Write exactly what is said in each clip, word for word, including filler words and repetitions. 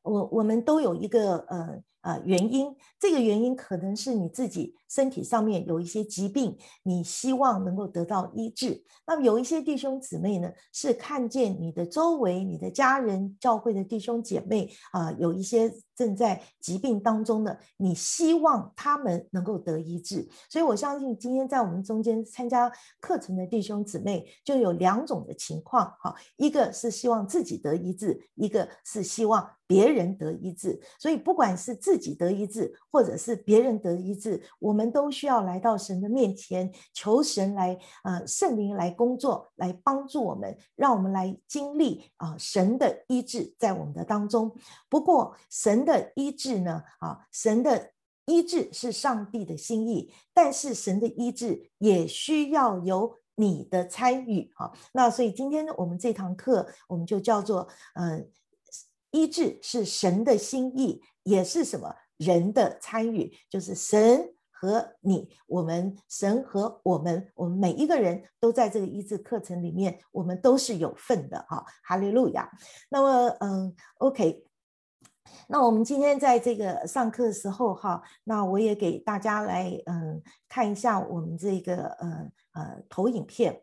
我我们都有一个呃呃原因，这个原因可能是你自己身体上面有一些疾病，你希望能够得到医治。那么有一些弟兄姊妹呢，是看见你的周围、你的家人、教会的弟兄姐妹啊、呃，有一些正在疾病当中的，你希望他们能够得医治。所以我相信今天在我们中间参加课程的弟兄姊妹就有两种的情况，一个是希望自己得医治，一个是希望别人得医治。所以不管是自己得医治或者是别人得医治，我们都需要来到神的面前，求神来呃圣灵来工作，来帮助我们，让我们来经历啊、呃、神的医治在我们的当中。不过神的医治呢啊神的医治是上帝的心意，但是神的医治也需要有你的参与。那所以今天我们这堂课我们就叫做呃，医治是神的心意，也是什么人的参与，就是神和你，我们神和我们，我们每一个人都在这个医治课程里面，我们都是有份的哈，哈利路亚。那么嗯 ，OK。那我们今天在这个上课的时候哈，那我也给大家来嗯看一下我们这个呃呃投影片。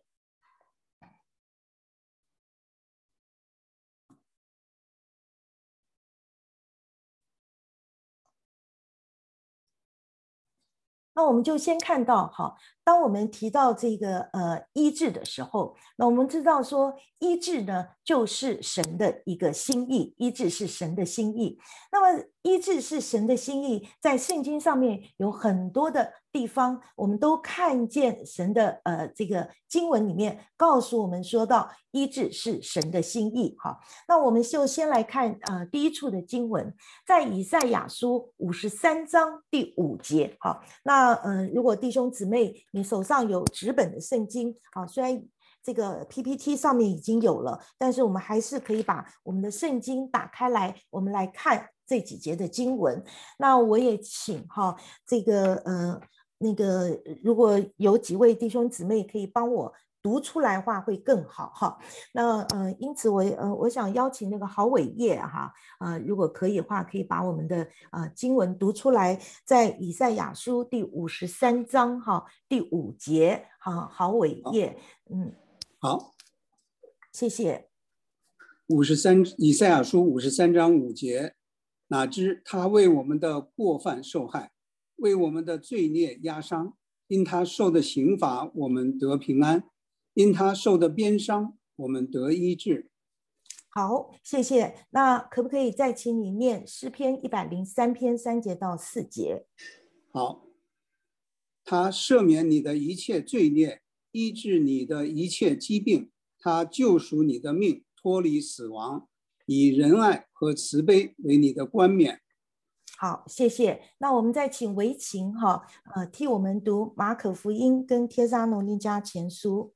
那我们就先看到哈，当我们提到这个呃医治的时候，那我们知道说医治呢就是神的一个心意，医治是神的心意。那么医治是神的心意，在圣经上面有很多的地方，我们都看见神的呃这个经文里面告诉我们说到医治是神的心意哈。那我们就先来看呃第一处的经文，在以赛亚书五十三章第五节哈。那呃如果弟兄姊妹你手上有纸本的圣经啊，虽然这个 P P T 上面已经有了，但是我们还是可以把我们的圣经打开来，我们来看这几节的经文。那我也请哈这个呃那个如果有几位弟兄姊妹可以帮我读出来的话会更好哈。那呃因此我呃我想邀请那个郝伟业哈呃如果可以的话，可以把我们的呃经文读出来，在以赛亚书第五十三章哈第五节哈，郝伟业嗯。 好， 谢谢。 五十三以赛亚书五十三章五节，哪知他为我们的过犯受害，为我们的罪孽压伤，因他受的刑罚，我们得平安；因他受的鞭伤，我们得医治。 好，谢谢。那可不可以再请你念诗篇一百零三篇三节到四节？ 好，他赦免你的一切罪孽，医治你的一切疾病，他救赎你的命，脱离死亡，以仁爱和慈悲为你的冠冕。 好，谢谢。那我们再请维琴哈，呃，替我们读马可福音跟帖撒罗尼迦前书。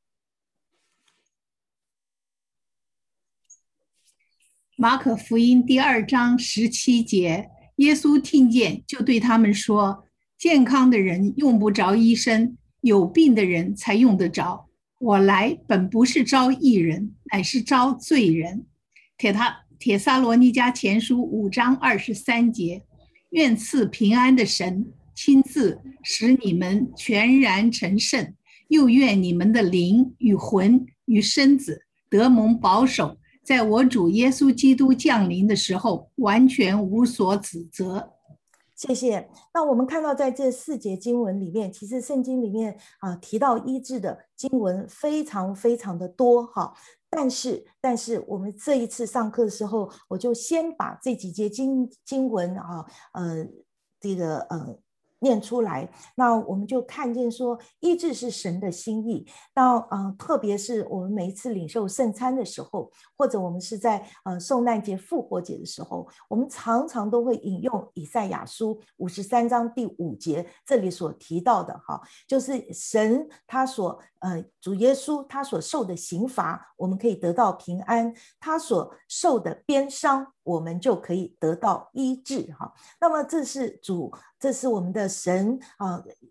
马可福音第二章十七节，耶稣听见，就对他们说：健康的人用不着医生，有病的人才用得着。我来本不是招义人，乃是招罪人。帖他帖撒罗尼迦前书五章二十三节，愿赐平安的神亲自使你们全然成圣，又愿你们的灵与魂与身子得蒙保守，在我主耶稣基督降临的时候，完全无所指责。 谢谢。那我们看到在这四节经文里面，其实圣经里面啊提到医治的经文非常非常的多哈。但是，但是我们这一次上课的时候，我就先把这几节经经文啊，呃，这个呃。念出来，那我们就看见说，医治是神的心意。那呃，特别是我们每一次领受圣餐的时候，或者我们是在呃受难节、复活节的时候，我们常常都会引用以赛亚书五十三章第五节这里所提到的哈，就是神他所呃主耶稣他所受的刑罚，我们可以得到平安；他所受的鞭伤，我们就可以得到医治哈。那么这是主，这是我们的神啊，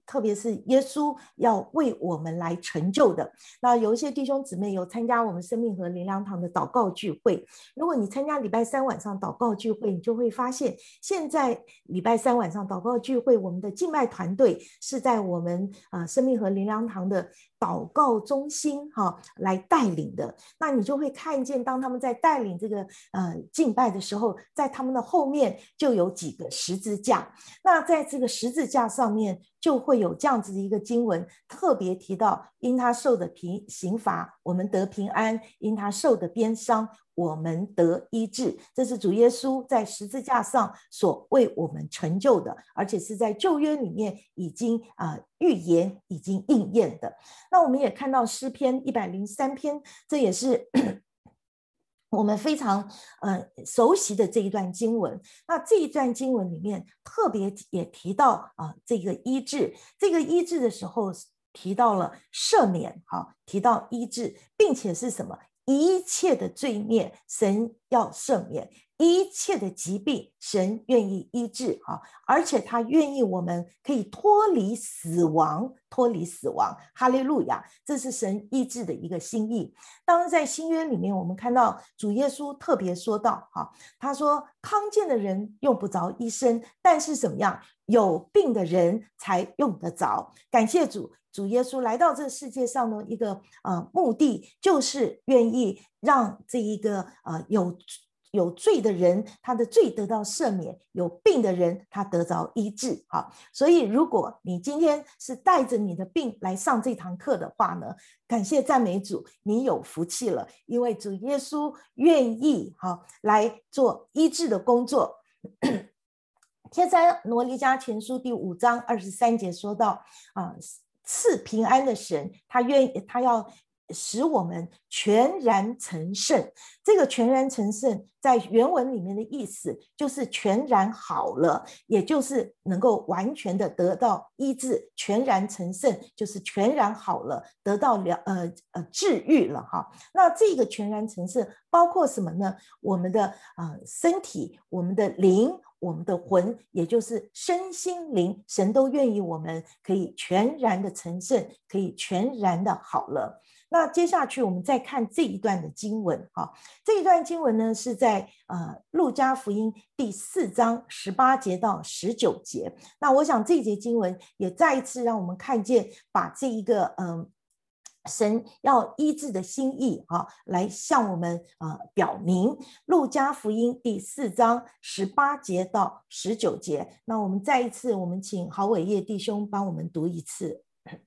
特别是耶稣要为我们来成就的。那有一些弟兄姊妹有参加我们生命和灵粮堂的祷告聚会，如果你参加礼拜三晚上祷告聚会，你就会发现现在礼拜三晚上祷告聚会，我们的敬拜团队是在我们、呃、生命和灵粮堂的祷告中心、哦、来带领的。那你就会看见当他们在带领这个、呃、敬拜的时候，在他们的后面就有几个十字架，那在这个十字架上面就会有这样子的一个经文，特别提到因他受的平刑罚我们得平安，因他受的鞭伤我们得医治。这是主耶稣在十字架上所为我们成就的，而且是在旧约里面已经、呃、预言已经应验的。那我们也看到诗篇一百零三篇，这也是我们非常、呃、熟悉的这一段经文。那这一段经文里面特别也提到、呃、这个医治，这个医治的时候提到了赦免、哦、提到医治，并且是什么？一切的罪孽神要赦免，一切的疾病神愿意医治、啊、而且他愿意我们可以脱离死亡，脱离死亡，哈利路亚，这是神医治的一个心意。当然在新约里面我们看到主耶稣特别说到、啊、他说康健的人用不着医生，但是怎么样，有病的人才用得着。感谢主，主耶稣来到这个世界上的一个、呃、目的就是愿意让这一个、呃、有有罪的人他的罪得到赦免，有病的人他得着医治。好，所以如果你今天是带着你的病来上这堂课的话呢，感谢赞美主，你有福气了，因为主耶稣愿意、好，来做医治的工作。帖撒罗尼迦前书第五章二十三节说到、啊、赐平安的神，他愿意他要使我们全然成圣。这个全然成圣在原文里面的意思就是全然好了，也就是能够完全的得到医治。全然成圣就是全然好了，得到了呃呃治愈了哈。那这个全然成圣包括什么呢？我们的呃身体，我们的灵，我们的魂，也就是身心灵，神都愿意我们可以全然的成圣，可以全然的好了。那接下去我们再看这一段的经文、啊、这一段经文呢是在呃路加福音第四章十八节到十九节。那我想这一节经文也再一次让我们看见，把这一个嗯、呃神要医治的心意、啊、来向我们、呃、表明。路加福音第四章十八节到十九节，那我们再一次我们请郝伟业弟兄帮我们读一次。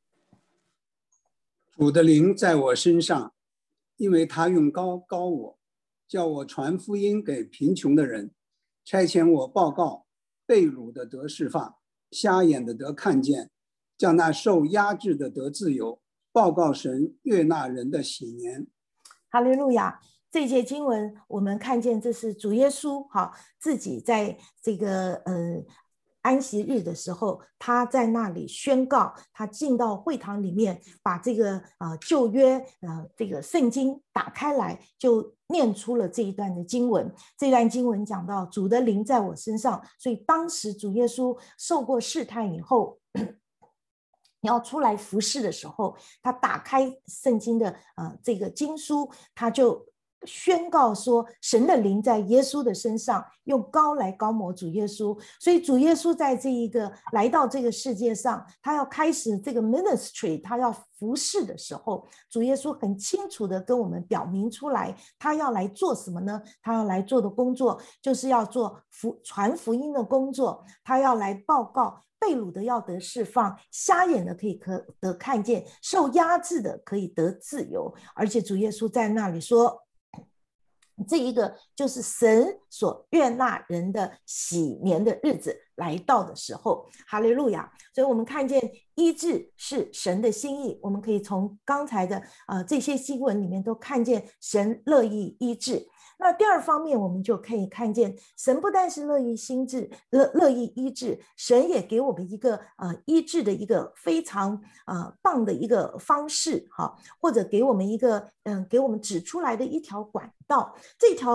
主的灵在我身上，因为他用膏膏我，叫我传福音给贫穷的人，差遣我报告被掳的得释放，瞎眼的得看见，叫那受压制的得自由，报告神悦纳人的喜年。 哈利路亚。这节经文我们看见这是主耶稣、啊、自己在这个呃安息日的时候，他在那里宣告，他进到会堂里面，把这个、呃、旧约、呃、这个圣经打开来，就念出了这一段的经文。这段经文讲到主的灵在我身上，所以当时主耶稣受过试探以后要出来服侍的时候，他打开圣经的、呃、这个经书，他就宣告说神的灵在耶稣的身上，用膏来膏抹主耶稣。所以主耶稣在这一个来到这个世界上，他要开始这个 ministry， 他要服侍的时候，主耶稣很清楚的跟我们表明出来，他要来做什么呢？他要来做的工作就是要做福传福音的工作，他要来报告被掳的要得释放，瞎眼的可以得看见，受压制的可以得自由。而且主耶稣在那里说，这一个就是神所悦纳人的喜年的日子来到的时候，哈利路亚。所以我们看见医治是神的心意，我们可以从刚才的、呃、这些经文里面都看见神乐意医治。那第二方面我们就可以看见，神不但是乐意心治 乐, 乐意医治，神也给我们一个、呃、医治的一个非常、呃、棒的一个方式、啊、或者给我们一个、嗯、给我们指出来的一条管道。这条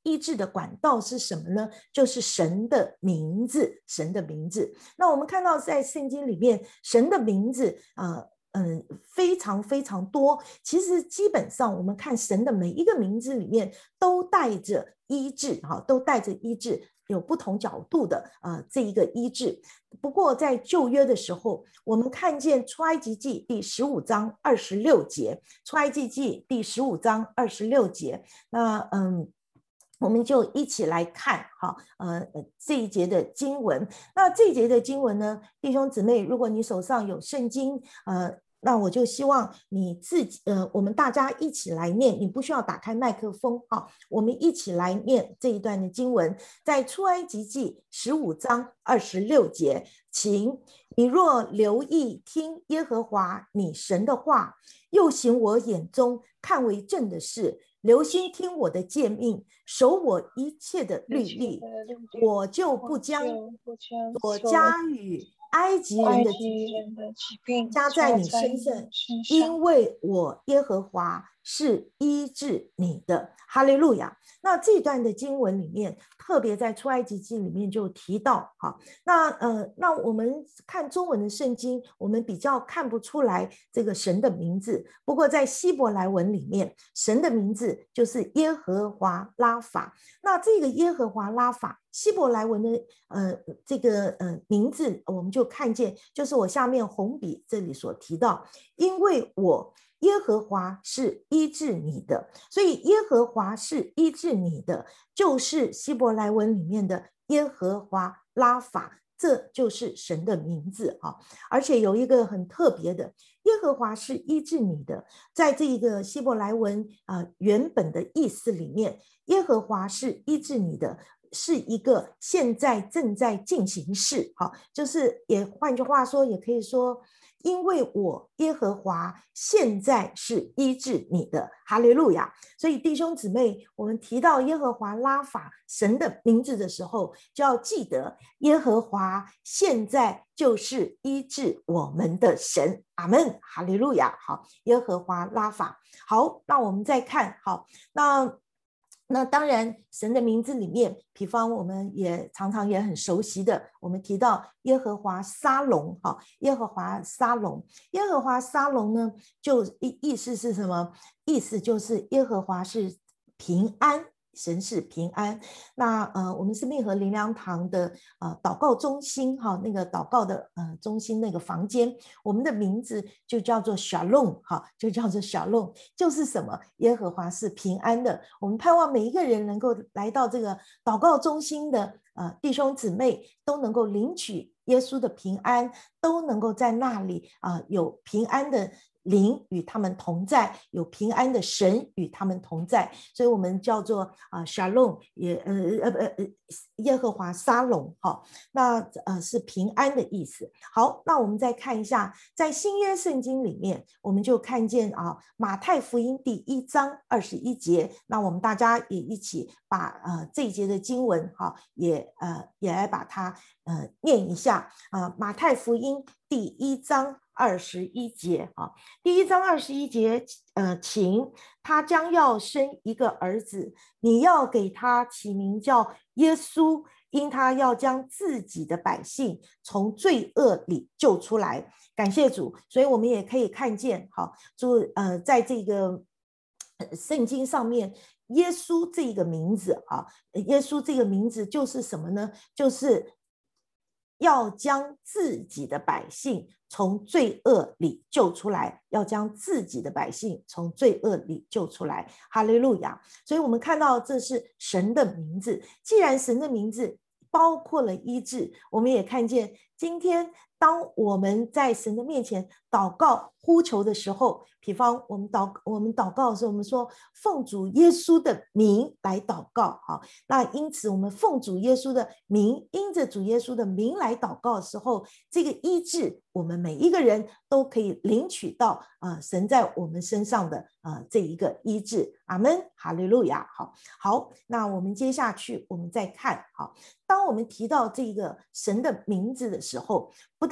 医治的管道是什么呢？就是神的名字，神的名字。那我们看到在圣经里面，神的名字呃嗯，非常非常多。其实基本上我们看神的每一个名字里面都带着医治，哈，都带着医治，有不同角度的呃这一个医治。不过在旧约的时候，我们看见出埃及记第十五章二十六节，出埃及记第十五章二十六节，那嗯。我们就一起来看哈，呃，这一节的经文。那这一节的经文呢，弟兄姊妹，如果你手上有圣经，呃，那我就希望你自己，呃，我们大家一起来念，你不需要打开麦克风哈，我们一起来念这一段的经文，在出埃及记十五章二十六节，请你若留意听耶和华你神的话，又行我眼中看为正的事，留心听我的诫命，守我一切的律例，我就不将所加与埃及人的疾病加在你身上，因为我耶和华是医治你的。哈利路亚。那这段的经文里面，特别在出埃及记里面就提到，哈，那呃，那我们看中文的圣经，我们比较看不出来这个神的名字。不过在希伯来文里面，神的名字就是耶和华拉法。那这个耶和华拉法，希伯来文的呃这个呃名字，我们就看见，就是我下面红笔这里所提到，因为我耶和华是医治你的，所以耶和华是医治你的，就是希伯来文里面的耶和华拉法，这就是神的名字啊。而且有一个很特别的，耶和华是医治你的，在这个希伯来文啊、呃、原本的意思里面，耶和华是医治你的，是一个现在正在进行式，好，就是也换句话说，也可以说，因为我耶和华现在是医治你的，哈利路亚。所以弟兄姊妹，我们提到耶和华拉法神的名字的时候，就要记得耶和华现在就是医治我们的神，阿们，哈利路亚。好，耶和华拉法。好，那我们再看，好，那那当然神的名字里面，比方我们也常常也很熟悉的，我们提到耶和华沙龙，好，耶和华沙龙，耶和华沙龙呢，就意意思是什么？意思就是耶和华是平安，神是平安。那呃，我们是密和灵粮堂的呃祷告中心哈，那个祷告的呃中心那个房间，我们的名字就叫做 Shalom 哈，就叫做 Shalom， 就是什么？耶和华是平安的。我们盼望每一个人能够来到这个祷告中心的呃弟兄姊妹都能够领取耶稣的平安，都能够在那里啊、呃、有平安的灵与他们同在，有平安的神与他们同在，所以我们叫做啊、呃、Shalom， 也呃呃呃耶和华沙龙，哈、哦，那呃是平安的意思。好，那我们再看一下，在新约圣经里面，我们就看见啊马太福音第一章二十一节，那我们大家也一起把呃这一节的经文哈、哦，也呃也来把它呃念一下啊、呃、马太福音第一章二十一节啊，第一章二十一节，呃，请他将要生一个儿子，你要给他起名叫耶稣，因他要将自己的百姓从罪恶里救出来。感谢主，所以我们也可以看见，好，就呃，在这个圣经上面，耶稣这个名字啊，耶稣这个名字就是什么呢？就是要将自己的百姓从罪恶里救出来，要将自己的百姓从罪恶里救出来，哈利路亚。所以我们看到这是神的名字，既然神的名字包括了医治，我们也看见今天当我们在神的面前祷告呼求的时候，比方我们祷我们祷告的时候，我们说奉主耶稣的名来祷告，好，那因此我们奉主耶稣的名，因着主耶稣的名来祷告的时候，这个医治我们每一个人都可以领取到呃神在我们身上的呃这一个医治，阿们，哈利路亚。好，好，那我们接下去我们再看，好，当我们提到这个神的名字的时候，不但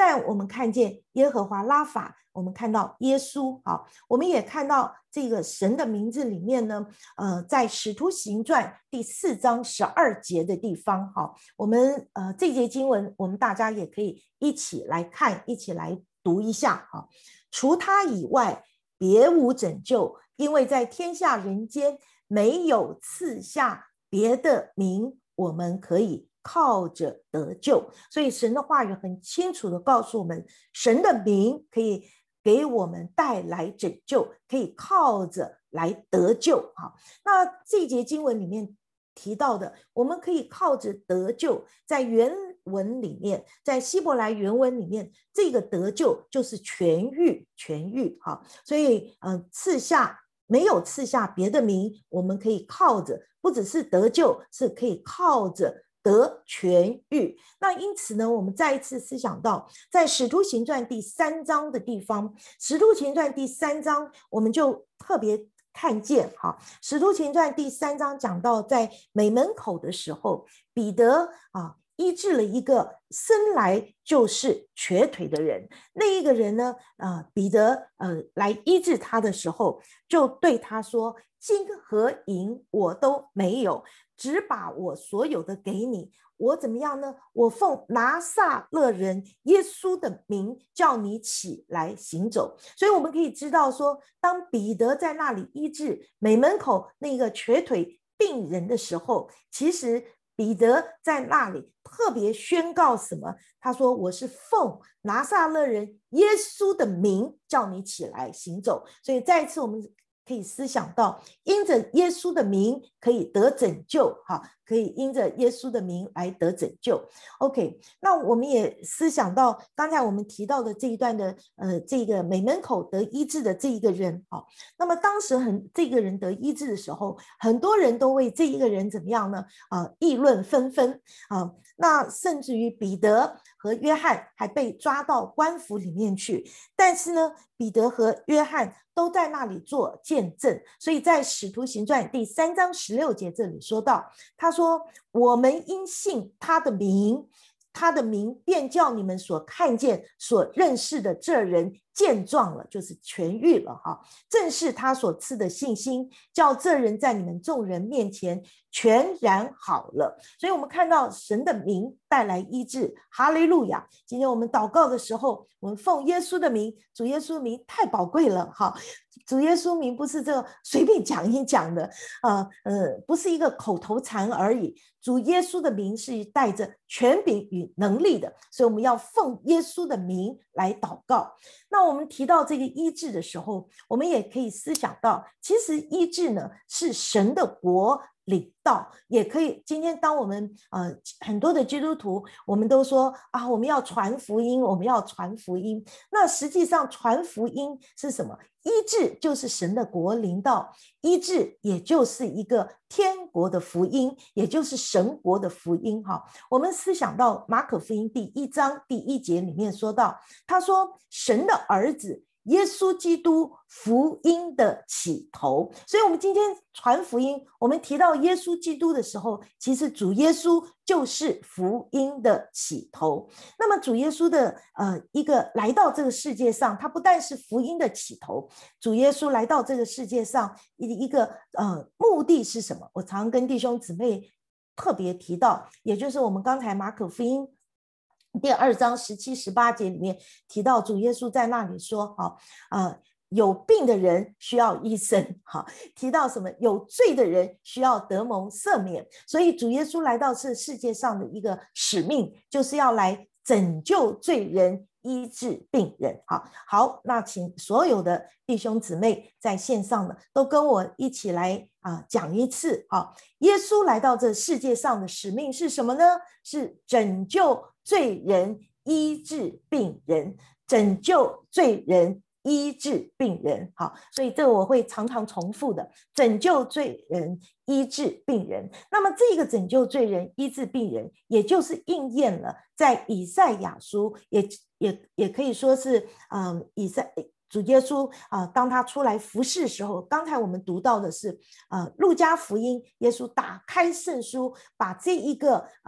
但我们看见耶和华拉法，我们看到耶稣，好，我们也看到这个神的名字里面呢，呃，在使徒行传第四章十二节的地方，好，我们呃这节经文，我们大家也可以一起来看，一起来读一下，好，除他以外，别无拯救，因为在天下人间没有赐下别的名，我们可以靠着得救。所以神的话语很清楚的告诉我们，神的名可以给我们带来拯救，可以靠着来得救。好，那这节经文里面提到的，我们可以靠着得救，在原文里面，在希伯来原文里面，这个得救就是痊愈，痊愈。好，所以呃，赐下没有赐下别的名，我们可以靠着，不只是得救，是可以靠着得痊愈。那因此呢，我们再一次思想到，在使徒行传第三章的地方，使徒行传第三章，我们就特别看见，哈，使徒行传第三章讲到，在美门口的时候，彼得啊医治了一个生来就是瘸腿的人。那一个人呢，呃，彼得呃来医治他的时候，就对他说：“金和银我都没有，只把我所有的给你。我怎么样呢？我奉拿撒勒人耶稣的名叫你起来行走。”所以我们可以知道说，当彼得在那里医治美门口那个瘸腿病人的时候，其实彼得在那里特别宣告什么？他说：“我是奉拿撒勒人耶稣的名叫你起来行走。”所以再一次我们可以思想到，因着耶稣的名可以得拯救，哈，可以因着耶稣的名来得拯救。OK， 那我们也思想到刚才我们提到的这一段的呃这个美门口得医治的这一个人，哈，那么当时很这个人得医治的时候，很多人都为这一个人怎么样呢？啊、呃，议论纷纷啊，那甚至于彼得和约翰还被抓到官府里面去，但是呢，彼得和约翰都在那里做见证。所以在使徒行传第三章十六节这里说到，他说：“我们因信他的名，他的名便叫你们所看见所认识的这人健壮了，就是痊愈了哈。正是他所赐的信心，叫这人在你们众人面前全然好了。”所以我们看到神的名带来医治，哈利路亚。今天我们祷告的时候，我们奉耶稣的名，主耶稣的名太宝贵了哈。主耶稣名不是这个随便讲一讲的，呃呃，不是一个口头禅而已。主耶稣的名是带着权柄与能力的，所以我们要奉耶稣的名来祷告。那我们提到这个医治的时候，我们也可以思想到，其实医治呢是神的国领导，也可以。今天当我们呃很多的基督徒，我们都说啊，我们要传福音，我们要传福音。那实际上传福音是什么？医治就是神的国领导，医治也就是一个天国的福音，也就是神国的福音哈。我们思想到马可福音第一章第一节里面说到，他说神的儿子耶稣基督福音的起头。所以我们今天传福音，我们提到耶稣基督的时候，其实主耶稣就是福音的起头。那么主耶稣的呃一个来到这个世界上，他不但是福音的起头，主耶稣来到这个世界上一个呃目的是什么？我常跟弟兄姊妹特别提到，也就是我们刚才马可福音第二章十七、十八节里面提到，主耶稣在那里说：“好，呃，有病的人需要医生。”好，提到什么？有罪的人需要得蒙赦免。所以主耶稣来到这世界上的一个使命，就是要来拯救罪人，医治病人。好，好，那请所有的弟兄姊妹在线上呢，都跟我一起来啊、呃、讲一次。好，耶稣来到这世界上的使命是什么呢？是拯救罪人，医治病人，拯救罪人，医治病人。好，所以这个我会常常重复的，拯救罪人，医治病人。那么这个拯救罪人，医治病人，也就是应验了在以赛亚书，也也也可以说是嗯以赛主耶稣啊、呃，当他出来服侍的时候，刚才我们读到的是呃路加福音，耶稣打开圣书，把这一个呃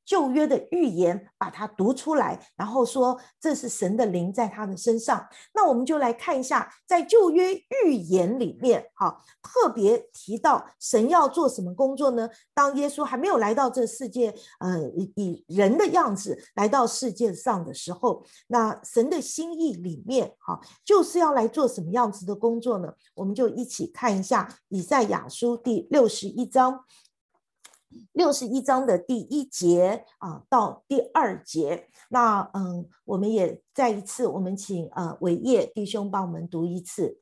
旧约的预言把它读出来，然后说这是神的灵在他的身上。那我们就来看一下，在旧约预言里面，好，特别提到神要做什么工作呢？当耶稣还没有来到这世界，呃，以人的样子来到世界上的时候，那神的心意里面，好，就是要来做什么样子的工作呢？我们就一起看一下以赛亚书第六十一章。六十一章的第一节啊到第二节，那嗯，我们也再一次，我们请呃伟业弟兄帮我们读一次。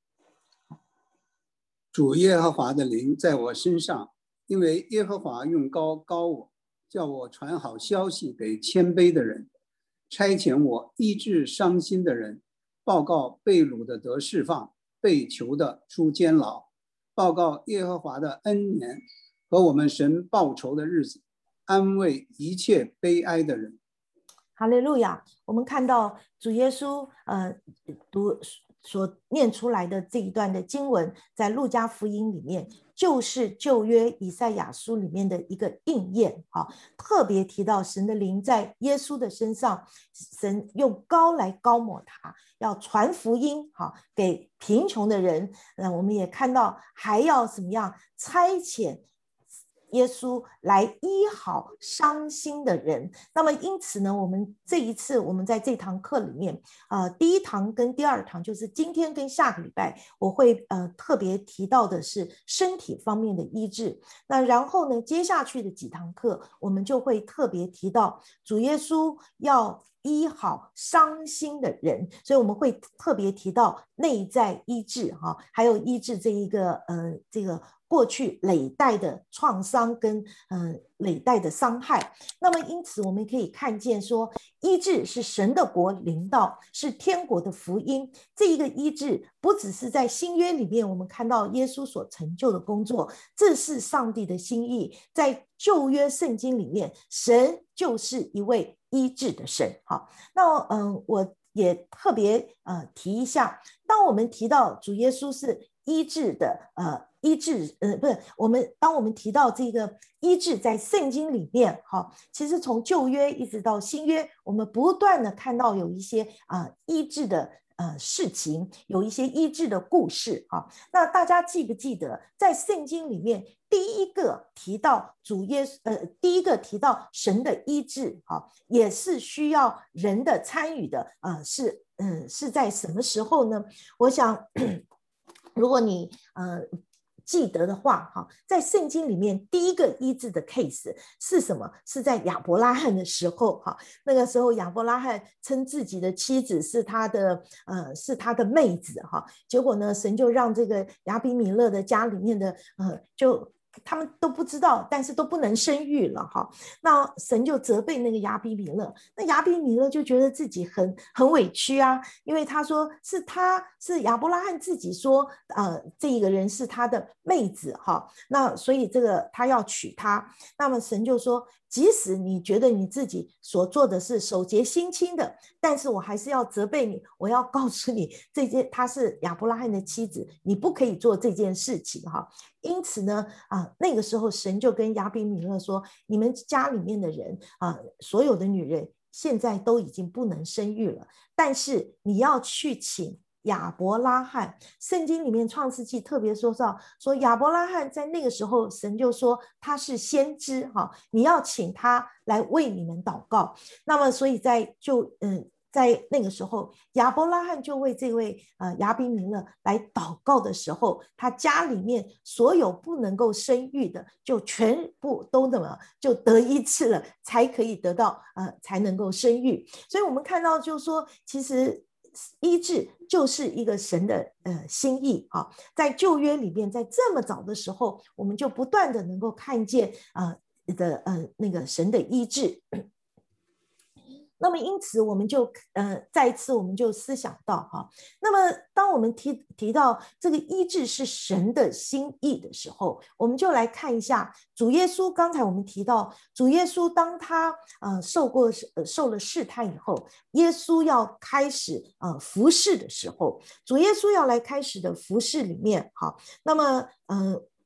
主耶和华的灵在我身上，因为耶和华用膏膏我，叫我传好消息给谦卑的人，差遣我医治伤心的人，报告被掳的得释放，被囚的出监牢，报告耶和华的恩年和我们神报仇的日子，安慰一切悲哀的人。 哈利路亚！我们看到主耶稣呃读所念出来的这一段的经文，在路加福音里面，就是旧约以赛亚书里面的一个应验啊，特别提到神的灵在耶稣的身上，神用膏来膏抹他，要传福音哈给贫穷的人。那我们也看到还要怎么样差遣耶稣来医好伤心的人。那么因此呢，我们这一次我们在这堂课里面呃，第一堂跟第二堂，就是今天跟下个礼拜，我会呃特别提到的是身体方面的医治。那然后呢，接下去的几堂课我们就会特别提到主耶稣要医好伤心的人，所以我们会特别提到内在医治哈，还有医治这一个呃这个过去累代的创伤跟呃累代的伤害。那么因此我们可以看见说，医治是神的国临到，是天国的福音。这一个医治不只是在新约里面我们看到耶稣所成就的工作，这是上帝的心意。在旧约圣经里面，神就是一位医治的神。好，那嗯、呃，我也特别呃提一下，当我们提到主耶稣是医治的呃医治呃不是我们当我们提到这个医治在圣经里面哈，其实从旧约一直到新约，我们不断的看到有一些啊、呃、医治的呃事情，有一些医治的故事哈。那大家记不记得在圣经里面第一个提到主耶稣呃第一个提到神的医治哈，也是需要人的参与的呃是嗯、呃、是在什么时候呢？我想如果你呃记得的话哈，在圣经里面第一个医治的 case 是什么？是在亚伯拉罕的时候哈，那个时候亚伯拉罕称自己的妻子是他的呃是他的妹子哈，结果呢，神就让这个亚比米勒的家里面的呃就他们都不知道，但是都不能生育了哈。那神就责备那个亚比米勒，那亚比米勒就觉得自己很很委屈啊，因为他说是他是亚伯拉罕自己说，呃，这一个人是他的妹子哈，那所以这个他要娶她。那么神就说，即使你觉得你自己所做的是手洁心清的，但是我还是要责备你，我要告诉你，这件她是亚伯拉罕的妻子，你不可以做这件事情哈。因此呢，啊，那个时候神就跟亚比米勒说，你们家里面的人啊，所有的女人现在都已经不能生育了，但是你要去请亚伯拉罕。圣经里面创世纪特别说到，说亚伯拉罕在那个时候，神就说他是先知哈，你要请他来为你们祷告。那么所以在就嗯。在那个时候，亚伯拉罕就为这位呃亚比米勒来祷告的时候，他家里面所有不能够生育的，就全部都那么就得医治了，才可以得到呃才能够生育。所以我们看到就是说，其实医治就是一个神的呃心意啊，在旧约里面，在这么早的时候，我们就不断的能够看见啊、呃、的呃那个神的医治。那么因此我们就呃再一次我们就思想到哈，那么当我们提提到这个医治是神的心意的时候，我们就来看一下主耶稣。刚才我们提到主耶稣当他呃受过呃受了试探以后，耶稣要开始呃服事的时候，主耶稣要来开始的服事里面哈，那么呃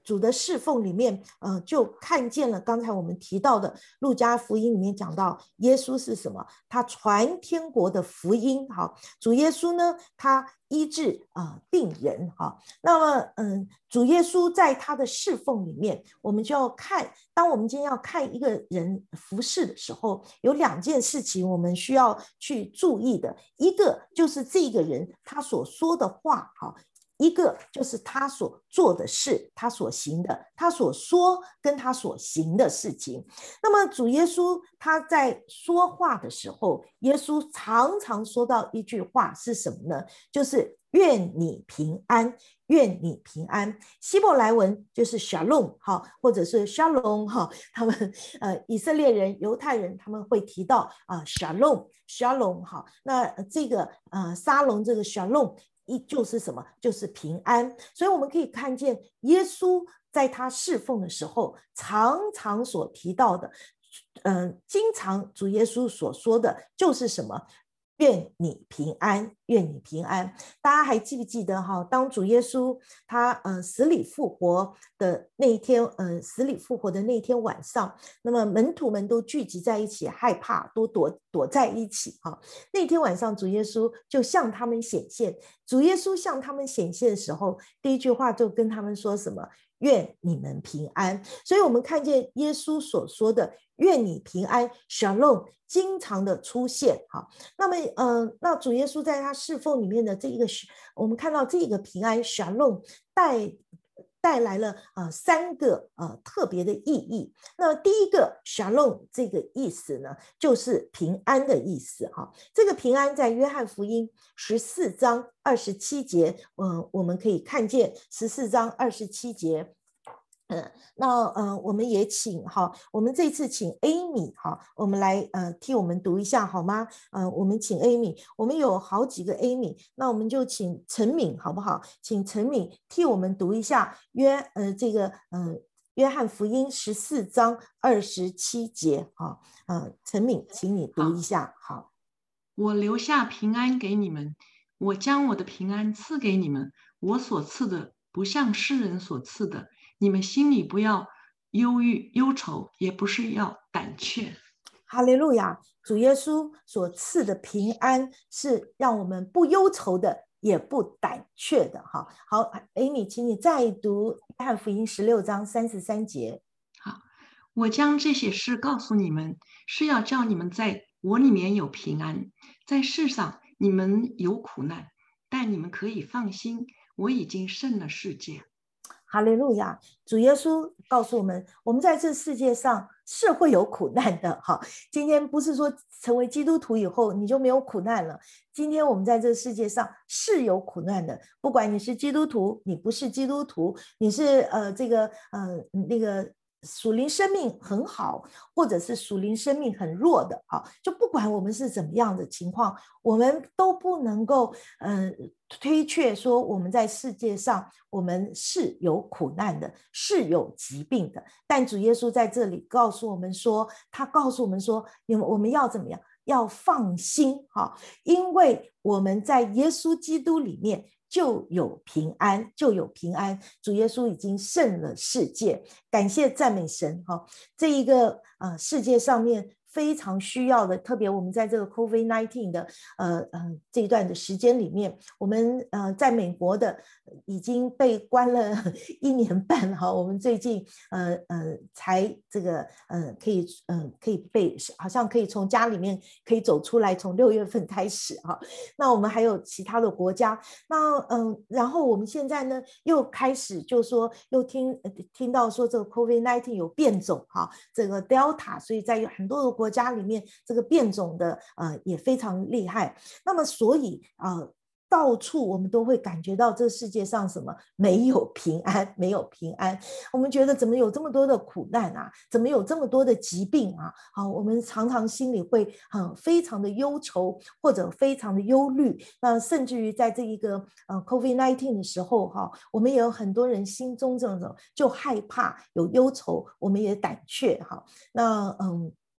主的侍奉里面，呃，就看见了刚才我们提到的路加福音里面讲到耶稣是什么？他传天国的福音。好，主耶稣呢，他医治啊、呃、病人。好，那么嗯，主耶稣在他的侍奉里面，我们就要看，当我们今天要看一个人服侍的时候，有两件事情我们需要去注意的，一个就是这个人他所说的话。好，一个就是他所做的事，他所行的，他所说跟他所行的事情。那么主耶稣他在说话的时候，耶稣常常说到一句话是什么呢？就是愿你平安，愿你平安。希伯来文就是 shalom 或者是 shalom， 他们呃以色列人犹太人他们会提到啊、呃、shalom shalom。 好，那这个呃沙龙这个 shalom一就是什么？就是平安。所以我们可以看见耶稣在他侍奉的时候，常常所提到的，嗯、呃，经常主耶稣所说的就是什么？愿你平安，愿你平安。大家还记不记得哈？当主耶稣他呃死里复活的那一天，呃死里复活的那一天晚上，那么门徒们都聚集在一起，害怕，都躲躲在一起哈。那天晚上，主耶稣就向他们显现。主耶稣向他们显现的时候，第一句话就跟他们说什么？愿你们平安。所以我们看见耶稣所说的愿你平安 Shalom 经常的出现。好，那么呃，那主耶稣在他侍奉里面的这一个，我们看到这个平安 Shalom 带带来了呃三个呃特别的意义。那第一个 Shalom 这个意思呢，就是平安的意思哈。这个平安在约翰福音十四章二十七节，呃，我们可以看见十四章二十七节。嗯，那呃，我们也请哈，我们这次请 Amy 哈，我们来呃替我们读一下好吗？呃，我们请 Amy， 我们有好几个 Amy， 那我们就请陈敏好不好？请陈敏替我们读一下约呃这个呃约翰福音十四章二十七节哈，呃，陈敏，请你读一下。好，好， 我留下平安给你们，我将我的平安赐给你们，我所赐的不像世人所赐的。你们心里不要忧郁忧愁，也不是要胆怯。 哈利路亚！主耶稣所赐的平安是让我们不忧愁的，也不胆怯的。好，好 ，Amy， 请你再读约翰福音十六章三十三节。 好，我将这些事告诉你们，是要叫你们在我里面有平安。在世上你们有苦难，但你们可以放心，我已经胜了世界。 哈利路亚！主耶稣告诉我们，我们在这世界上是会有苦难的。哈，今天不是说成为基督徒以后你就没有苦难了。今天我们在这世界上是有苦难的，不管你是基督徒，你不是基督徒，你是呃这个呃那个属灵生命很好，或者是属灵生命很弱的。好，就不管我们是怎么样的情况，我们都不能够呃推却说我们在世界上我们是有苦难的，是有疾病的。但主耶稣在这里告诉我们说，他告诉我们说，我们要怎么样？要放心，因为我们在耶稣基督里面就有平安，就有平安。主耶稣已经胜了世界，感谢赞美神。这一个呃世界上面非常需要的，特别我们在这个 COVID 十九 的呃呃这一段的时间里面，我们呃在美国的已经被关了一年半了哈，我们最近呃呃才这个呃可以呃可以被好像可以从家里面可以走出来，从六月份开始哈。那我们还有其他的国家，那嗯、呃，然后我们现在呢又开始就说又听听到说这个 COVID 十九 有变种哈，这个 Delta， 所以在很多的国家里面这个变种的呃也非常厉害。那么所以呃到处我们都会感觉到这世界上什么没有平安，没有平安。我们觉得怎么有这么多的苦难啊，怎么有这么多的疾病啊，好，我们常常心里会很非常的忧愁，或者非常的忧虑。那甚至于在这一个呃 COVID 十九 的时候哈，我们也有很多人心中这种就害怕，有忧愁，我们也胆怯哈。那嗯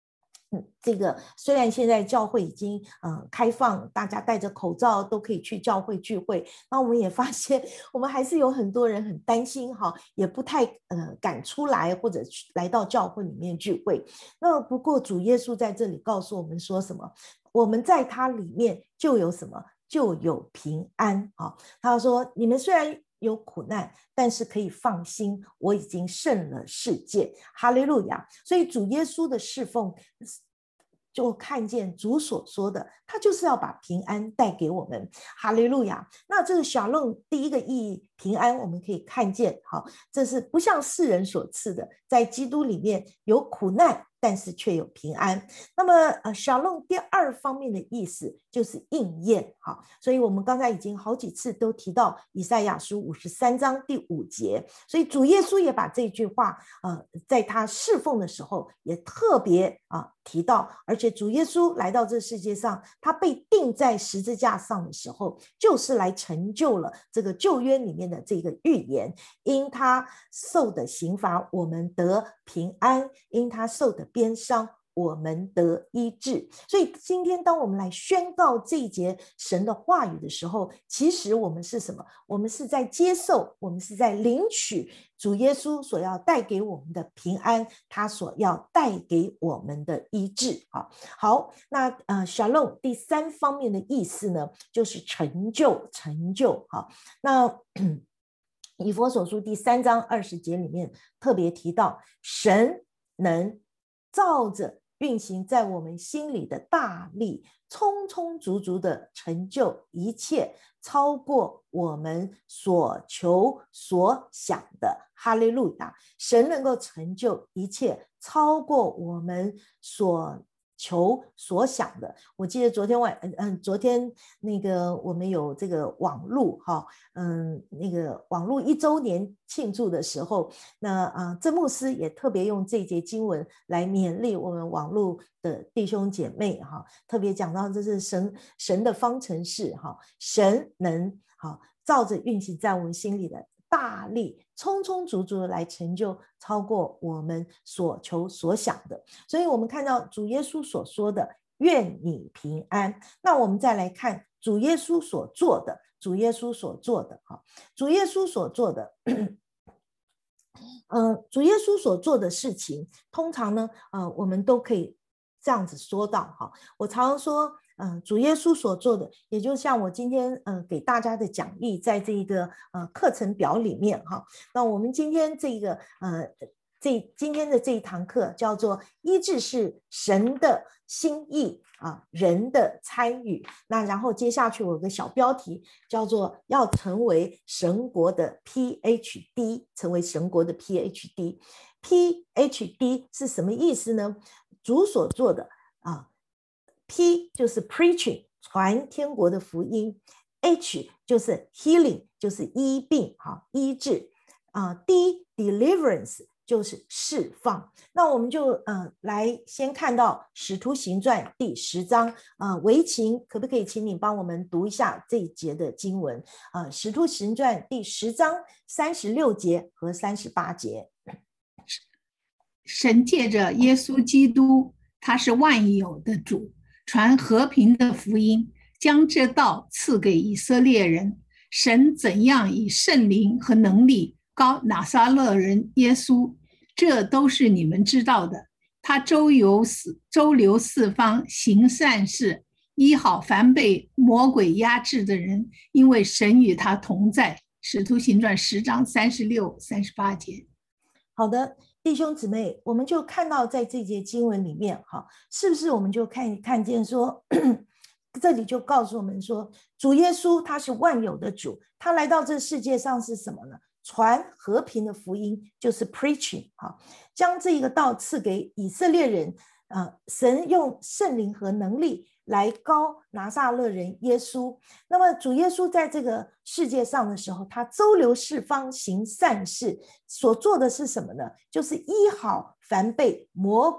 嗯，这个虽然现在教会已经呃开放，大家戴着口罩都可以去教会聚会，那我们也发现，我们还是有很多人很担心哈，也不太呃敢出来或者来到教会里面聚会。那不过主耶稣在这里告诉我们说什么？我们在他里面就有什么？就有平安啊！他说：你们虽然有苦难，但是可以放心，我已经胜了世界。哈利路亚！所以主耶稣的侍奉，就看见主所说的，他就是要把平安带给我们。哈利路亚！那这个小弄第一个意义，平安，我们可以看见，好，这是不像世人所赐的，在基督里面有苦难，但是却有平安。那么呃，小弄第二方面的意思就是应验，好，所以我们刚才已经好几次都提到以赛亚书五十三章第五节，所以主耶稣也把这句话呃，在他侍奉的时候也特别啊提到，而且主耶稣来到这世界上，他被钉在十字架上的时候，就是来成就了这个旧约里面的这个预言，因他受的刑罚，我们得平安；因他受的鞭伤，我们得医治。所以今天当我们来宣告这一节神的话语的时候，其实我们是什么？我们是在接受，我们是在领取主耶稣所要带给我们的平安，他所要带给我们的医治。好，那呃 Shalom 第三方面的意思呢，就是成就，成就。好，那以弗所书第三章二十节里面特别提到，神能照着运行在我们心里的大力，充充足足的成就一切，超过我们所求所想的。哈利路亚！神能够成就一切，超过我们所求所想的。我记得昨天晚，嗯，昨天那个我们有这个网路哈，嗯，那个网路一周年庆祝的时候，那啊，曾牧师也特别用这节经文来勉励我们网路的弟兄姐妹哈，特别讲到这是神神的方程式哈，神能好照着运行在我们心里的大力，充充足足的来成就超过我们所求所想的。所以我们看到主耶稣所说的愿你平安，那我们再来看主耶稣所做的，主耶稣所做的主耶稣所做的呃，主耶稣所做的事情，通常呢，呃，我们都可以这样子说到哈。我常常说，呃，主耶稣所做的，也就像我今天呃给大家的讲义，在这个呃课程表里面哈。那我们今天这个呃这今天的这一堂课叫做医治是神的心意啊，人的参与。那然后接下去我有个小标题叫做要成为神国的 P H D， 成为神国的 P H D。P H D 是什么意思呢？主所做的啊 ，P 就是 preaching 传天国的福音 ，H 就是 healing 就是医病好医治啊 ，D deliverance 就是释放。那我们就呃来先看到使徒行传第十章呃维琴可不可以请你帮我们读一下这一节的经文呃使徒行传第十章三十六节和三十八节。 神借着耶稣基督，他是万有的主，传和平的福音，将这道赐给以色列人。神怎样以圣灵和能力膏拿撒勒人耶稣，这都是你们知道的。他周游四周流四方，行善事，医好凡被魔鬼压制的人，因为神与他同在。使徒行传十章三十六、三十八节。 好的，弟兄姊妹，我们就看到在这节经文里面，哈，是不是我们就看看见说，这里就告诉我们说，主耶稣他是万有的主，他来到这世界上是什么呢？传和平的福音，就是 preaching 哈，将这个道赐给以色列人。呃，神用圣灵和能力来膏拿撒勒人耶稣。那么主耶稣在这个世界上的时候，他周流四方行善事，所做的是什么呢？就是医好凡被魔鬼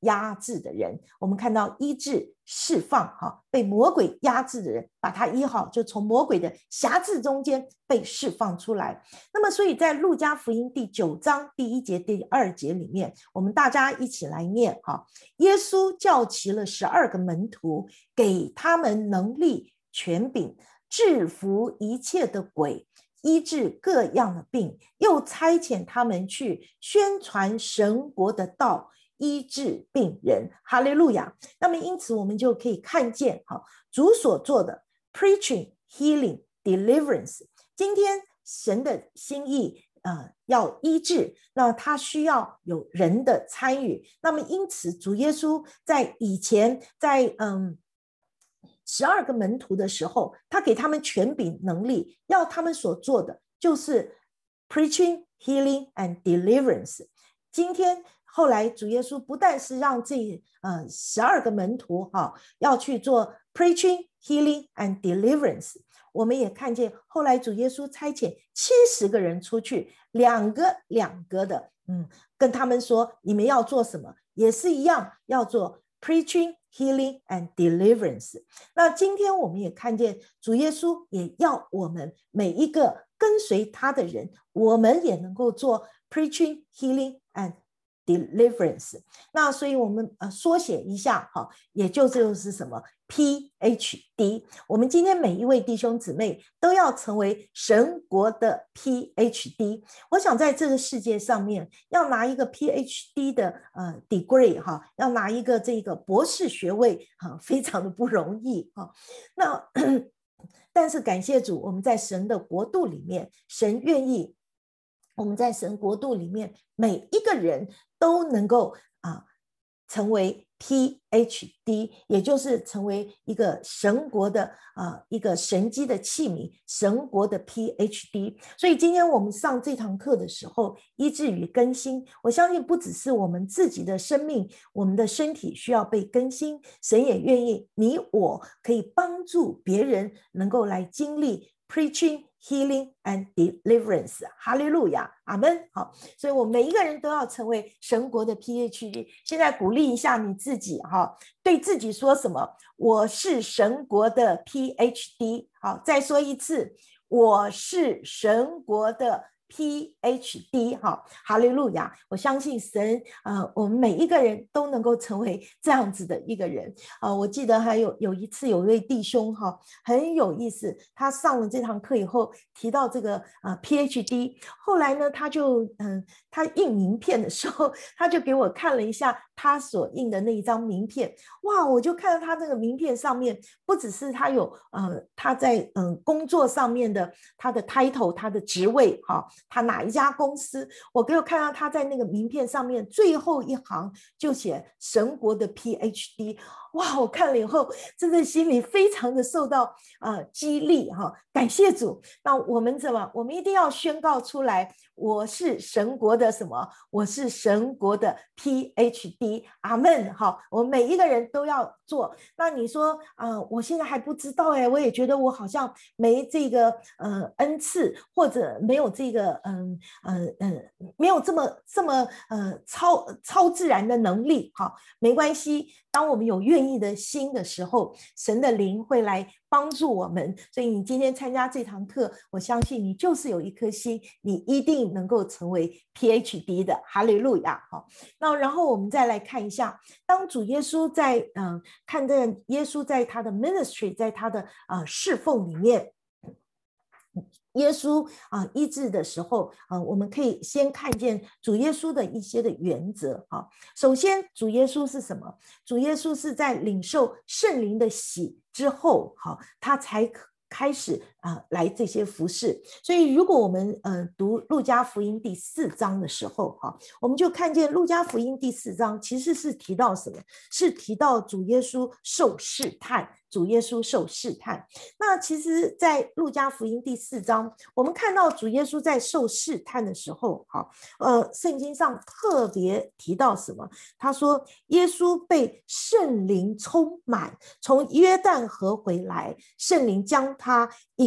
压制的人。我们看到医治释放，哈，被魔鬼压制的人把他医好，就从魔鬼的辖制中间被释放出来。那么所以在路加福音第九章第一节第二节里面，我们大家一起来念，哈，耶稣叫齐了十二个门徒，给他们能力权柄，制服一切的鬼，医治各样的病，又差遣他们去宣传神国的道，医治病人。哈利路亚。那么因此我们就可以看见，主所做的 preaching healing deliverance， 今天神的心意呃，要医治，那他需要有人的参与。那么因此主耶稣在以前在嗯十二个门徒的时候，他给他们权柄能力，要他们所做的就是 preaching healing and deliverance。 今天后来主耶稣不但是让这呃十二个门徒哈、哦、要去做 preaching healing and deliverance， 我们也看见后来主耶稣差遣七十个人出去，两个两个的嗯跟他们说你们要做什么，也是一样要做 preaching healing and deliverance。 那今天我们也看见主耶稣也要我们每一个跟随他的人，我们也能够做 preaching healing and deliverance。 那所以我们呃缩写一下哈，也就就是什么 P H D。 我们今天每一位弟兄姊妹都要成为神国的 P H D。 我想在这个世界上面要拿一个 P H D 的呃 degree 哈，要拿一个这个博士学位哈，非常的不容易哈。那但是感谢主，我们在神的国度里面，神愿意我们在神国度里面每一个人都能够啊成为 P H D， 也就是成为一个神国的啊一个神机的器皿，神国的 P H D。 所以今天我们上这堂课的时候，医治与更新，我相信不只是我们自己的生命，我们的身体需要被更新，神也愿意你我可以帮助别人能够来经历 preaching healing and deliverance。 哈利路亚，阿们。好，所以我们每一个人都要成为神国的 P H D。 现在鼓励一下你自己哈，对自己说什么？我是神国的 P H D。 好，再说一次，我是神国的P H D。 哈，哈利路亚。我相信神呃，我们每一个人都能够成为这样子的一个人啊、呃。我记得还有有一次有一位弟兄哈，很有意思，他上了这堂课以后提到这个呃 P H D， 后来呢他就嗯、呃、他印名片的时候，他就给我看了一下他所印的那一张名片。哇，我就看到他这个名片上面不只是他有呃他在嗯、呃、工作上面的他的 title 他的职位哈、哦，他哪一家公司，我给我看到他在那个名片上面最后一行就写神国的 P H D。 哇，我看了以后真的心里非常的受到呃激励哈，感谢主。那我们怎么我们一定要宣告出来，我是神国的什么？我是神国的 P H D。 阿们。好，我们每一个人都要做。那你说呃我现在还不知道哎，我也觉得我好像没这个呃恩赐，或者没有这个嗯嗯嗯没有这么这么呃超超自然的能力。好，没关系，当我们有愿意的心的时候，神的灵会来帮助我们。所以你今天参加这堂课，我相信你就是有一颗心，你一定能够成为 P H D 的。哈利路亚。好，那然后我们再来看一下，当主耶稣在嗯、呃、看见耶稣在他的 ministry， 在他的呃侍奉里面，耶稣啊、呃、医治的时候啊、呃，我们可以先看见主耶稣的一些的原则啊。首先，主耶稣是什么？主耶稣是在领受圣灵的洗之后，好，他才开始啊、呃、来这些服事。所以，如果我们呃读路加福音第四章的时候，哈，我们就看见路加福音第四章其实是提到什么？是提到主耶稣受试探。主耶稣受试探。那其实在路加福音第四章，我们看到主耶稣在受试探的时候，好，呃，圣经上特别提到什么？他说耶稣被圣灵充满，从约旦河回来，圣灵将他引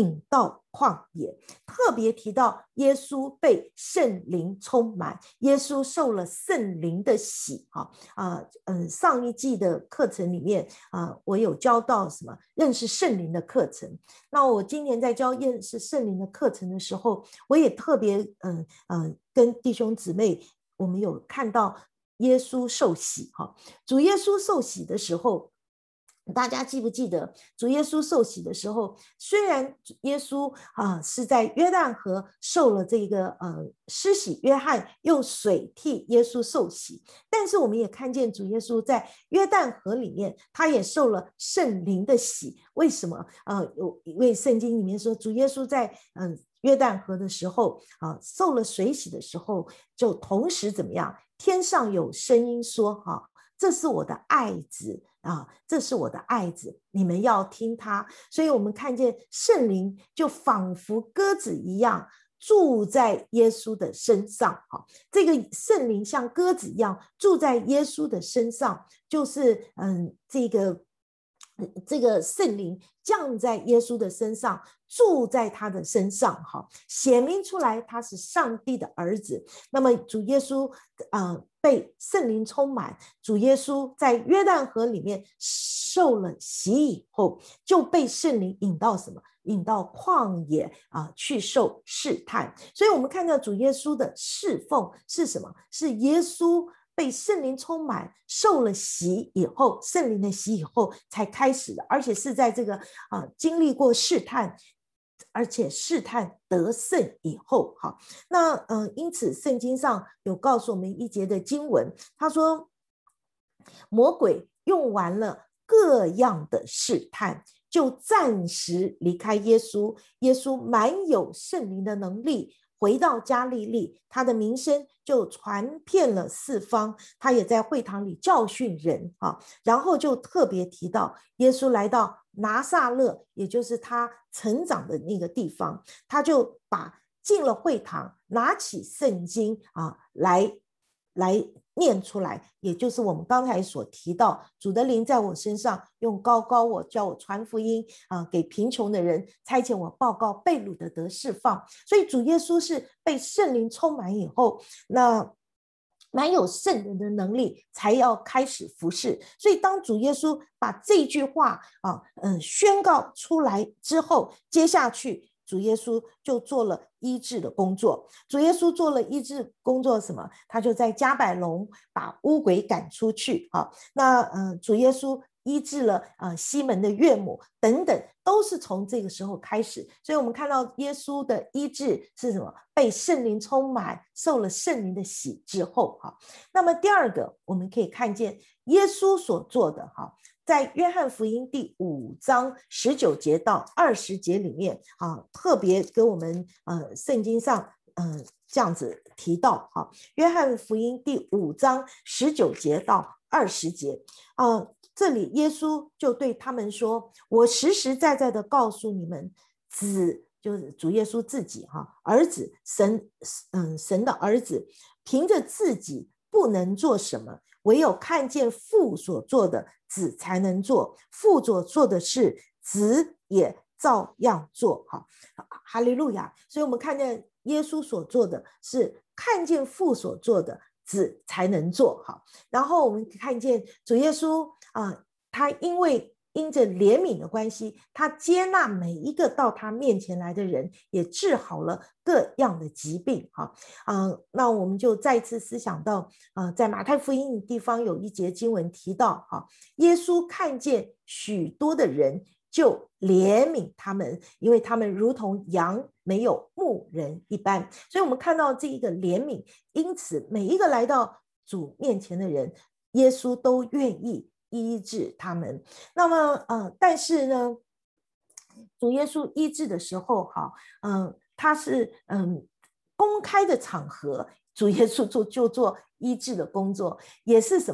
引到旷野，特别提到耶稣被圣灵充满，耶稣受了圣灵的洗啊啊嗯，上一季的课程里面啊，我有教到什么认识圣灵的课程。那我今年在教认识圣灵的课程的时候，我也特别嗯嗯跟弟兄姊妹，我们有看到耶稣受洗哈，主耶稣受洗的时候。大家记不记得主耶稣受洗的时候，虽然耶稣啊是在约旦河受了这个呃施洗，约翰用水替耶稣受洗，但是我们也看见主耶稣在约旦河里面，他也受了圣灵的洗。为什么？呃，有因为圣经里面说，主耶稣在嗯、呃、约旦河的时候啊、呃，受了水洗的时候，就同时怎么样？天上有声音说：“哈、啊，这是我的爱子。”啊，这是我的爱子，你们要听他。所以我们看见圣灵就仿佛鸽子一样住在耶稣的身上。好，这个圣灵像鸽子一样住在耶稣的身上，就是嗯，这个这个圣灵降在耶稣的身上，住在他的身上，好，显明出来他是上帝的儿子。那么主耶稣呃被圣灵充满，主耶稣在约旦河里面受了洗以后，就被圣灵引到什么？引到旷野啊、呃，去受试探。所以我们看到主耶稣的侍奉是什么？是耶稣被圣灵充满，受了洗以后，圣灵的洗以后才开始的，而且是在这个啊、呃、经历过试探，而且试探得胜以后，好，那嗯、呃，因此圣经上有告诉我们一节的经文，他说，魔鬼用完了各样的试探，就暂时离开耶稣，耶稣满有圣灵的能力。回到加利利，他的名声就传遍了四方，他也在会堂里教训人啊。然后就特别提到耶稣来到拿撒勒，也就是他成长的那个地方，他就把进了会堂，拿起圣经啊来来念出来，也就是我们刚才所提到，主的灵在我身上，用高高我，叫我传福音啊，给贫穷的人，差遣我报告被掳的得释放。所以主耶稣是被圣灵充满以后，那满有圣人的能力，才要开始服事。所以当主耶稣把这句话啊，嗯，宣告出来之后，接下去主耶稣就做了医治的工作。主耶稣做了医治工作什么？他就在迦百农把污鬼赶出去啊。那呃，主耶稣医治了呃西门的岳母等等，都是从这个时候开始。所以我们看到耶稣的医治是什么？被圣灵充满，受了圣灵的洗之后哈。那么第二个，我们可以看见耶稣所做的哈。在约翰福音第五章十九节到二十节里面啊，特别跟我们呃圣经上嗯、呃、这样子提到哈，约翰福音第五章十九节到二十节啊、呃，这里耶稣就对他们说：“我实实在在的告诉你们，子就是主耶稣自己哈，儿子神嗯神的儿子，凭着自己不能做什么。”唯有看见父所做的，子才能做；父所做的事，子也照样做。好，哈利路亚！所以我们看见耶稣所做的是看见父所做的，子才能做。好，然后我们看见主耶稣啊、呃，他因为因着怜悯的关系，他接纳每一个到他面前来的人，也治好了各样的疾病。哈、呃，那我们就再次思想到，呃，在马太福音的地方有一节经文提到，哈、呃，耶稣看见许多的人，就怜悯他们，因为他们如同羊没有牧人一般。所以我们看到这一个怜悯，因此每一个来到主面前的人，耶稣都愿意医治他们。那么呃，但是呢，主耶稣医治的时候哈，嗯、呃，他是嗯公开的场合，主耶稣就就做医治的工作，也是什么？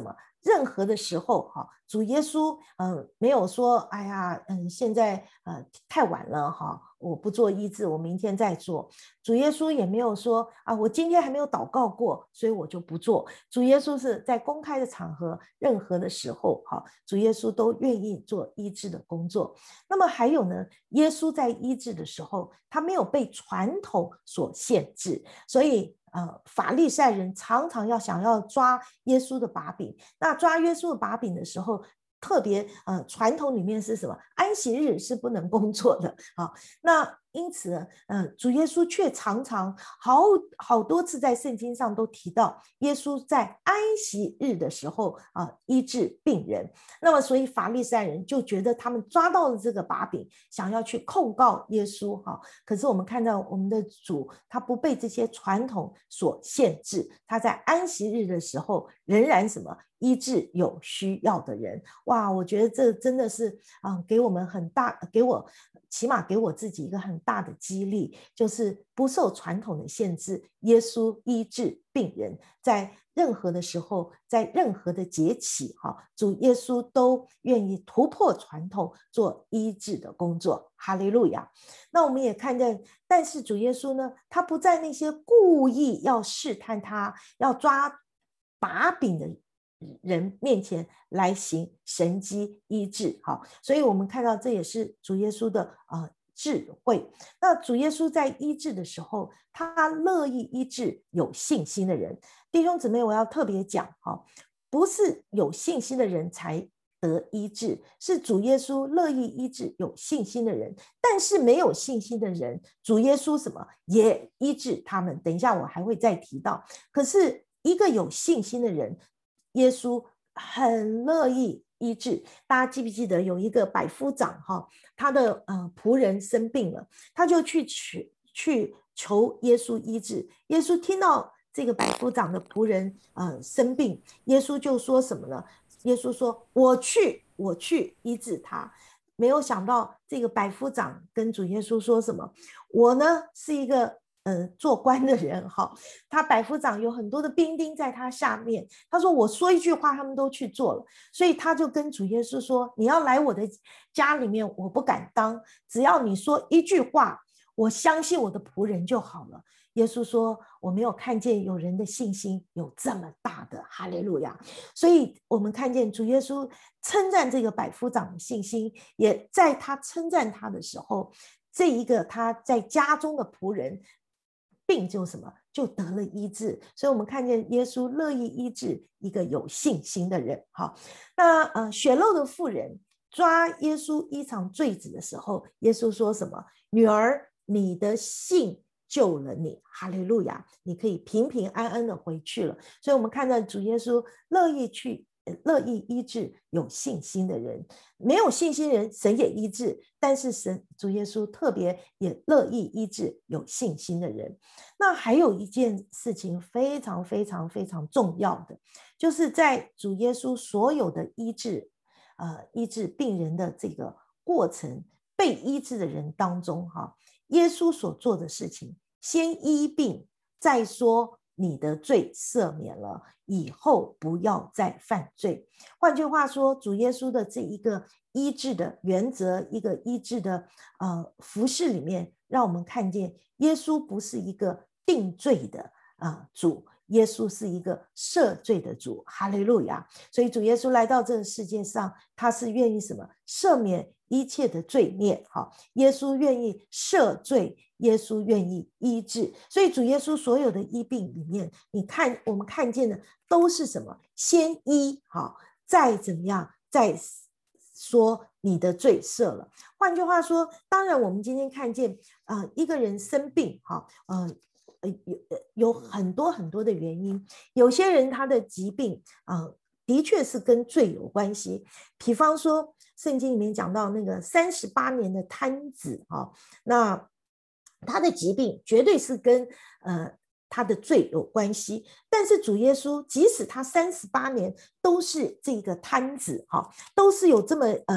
任何的时候哈，主耶稣呃没有说哎呀嗯现在呃太晚了哈，我不做医治，我明天再做。主耶稣也没有说啊我今天还没有祷告过，所以我就不做。主耶稣是在公开的场合，任何的时候哈，主耶稣都愿意做医治的工作。那么还有呢，耶稣在医治的时候，他没有被传统所限制，所以呃，法利赛人常常要想要抓耶稣的把柄。那抓耶稣的把柄的时候，特别呃，传统里面是什么？安息日是不能工作的啊。那因此呃，主耶稣却常常好好多次在圣经上都提到，耶稣在安息日的时候啊、呃、医治病人。那么所以法利赛人就觉得他们抓到了这个把柄，想要去控告耶稣哈。可是我们看到我们的主，他不被这些传统所限制，他在安息日的时候仍然什么？医治有需要的人。哇，我觉得这真的是嗯，给我们很大，给我起码给我自己一个很大的激励，就是不受传统的限制，耶稣医治病人，在任何的时候，在任何的节期主耶稣都愿意突破传统，做医治的工作。哈利路亚。那我们也看见，但是主耶稣呢，他不在那些故意要试探他，要抓把柄的人面前来行神迹医治。好，所以我们看到这也是主耶稣的呃智慧。那主耶稣在医治的时候，他乐意医治有信心的人。弟兄姊妹，我要特别讲，不是有信心的人才得医治，是主耶稣乐意医治有信心的人。但是没有信心的人，主耶稣什么也医治他们，等一下我还会再提到。可是一个有信心的人，耶稣很乐意医治。大家记不记得有一个百夫长哈，他的呃仆人生病了，他就去去去求耶稣医治。耶稣听到这个百夫长的仆人呃生病，耶稣就说什么呢？耶稣说：“我去，我去医治他。”没有想到这个百夫长跟主耶稣说什么？我呢是一个呃，做官的人哈，他百夫长有很多的兵丁在他下面。他说：“我说一句话，他们都去做了。”所以他就跟主耶稣说：“你要来我的家里面，我不敢当，只要你说一句话，我相信我的仆人就好了。”耶稣说：“我没有看见有人的信心有这么大的。”哈利路亚！所以我们看见主耶稣称赞这个百夫长的信心，也在他称赞他的时候，这一个他在家中的仆人病就什么就得了医治。所以我们看见耶稣乐意医治一个有信心的人。好，那呃血漏的妇人抓耶稣依藏坠子的时候，耶稣说什么？女儿，你的信救了你。哈利路亚，你可以平平安安的回去了。所以我们看到主耶稣乐意去乐意医治有信心的人。没有信心人神也医治，但是神主耶稣特别也乐意医治有信心的人。那还有一件事情非常非常非常重要的，就是在主耶稣所有的医治呃医治病人的这个过程，被医治的人当中哈，耶稣所做的事情，先医病，再说你的罪赦免了，以后不要再犯罪。换句话说，主耶稣的这一个医治的原则，一个医治的呃服事里面，让我们看见耶稣不是一个定罪的呃主，耶稣是一个赦罪的主。哈利路亚！所以主耶稣来到这个世界上，他是愿意什么？赦免一切的罪孽。好，耶稣愿意赦罪，耶稣愿意医治。所以主耶稣所有的医病里面，你看我们看见的都是什么？先医好，再怎么样，再说你的罪赦了。换句话说，当然我们今天看见呃一个人生病哈，呃有有很多很多的原因。有些人他的疾病啊、呃，的确是跟罪有关系。比方说圣经里面讲到那个三十八年的瘫子啊，那他的疾病绝对是跟呃他的罪有关系。但是主耶稣即使他三十八年都是这个瘫子哈，都是有这么呃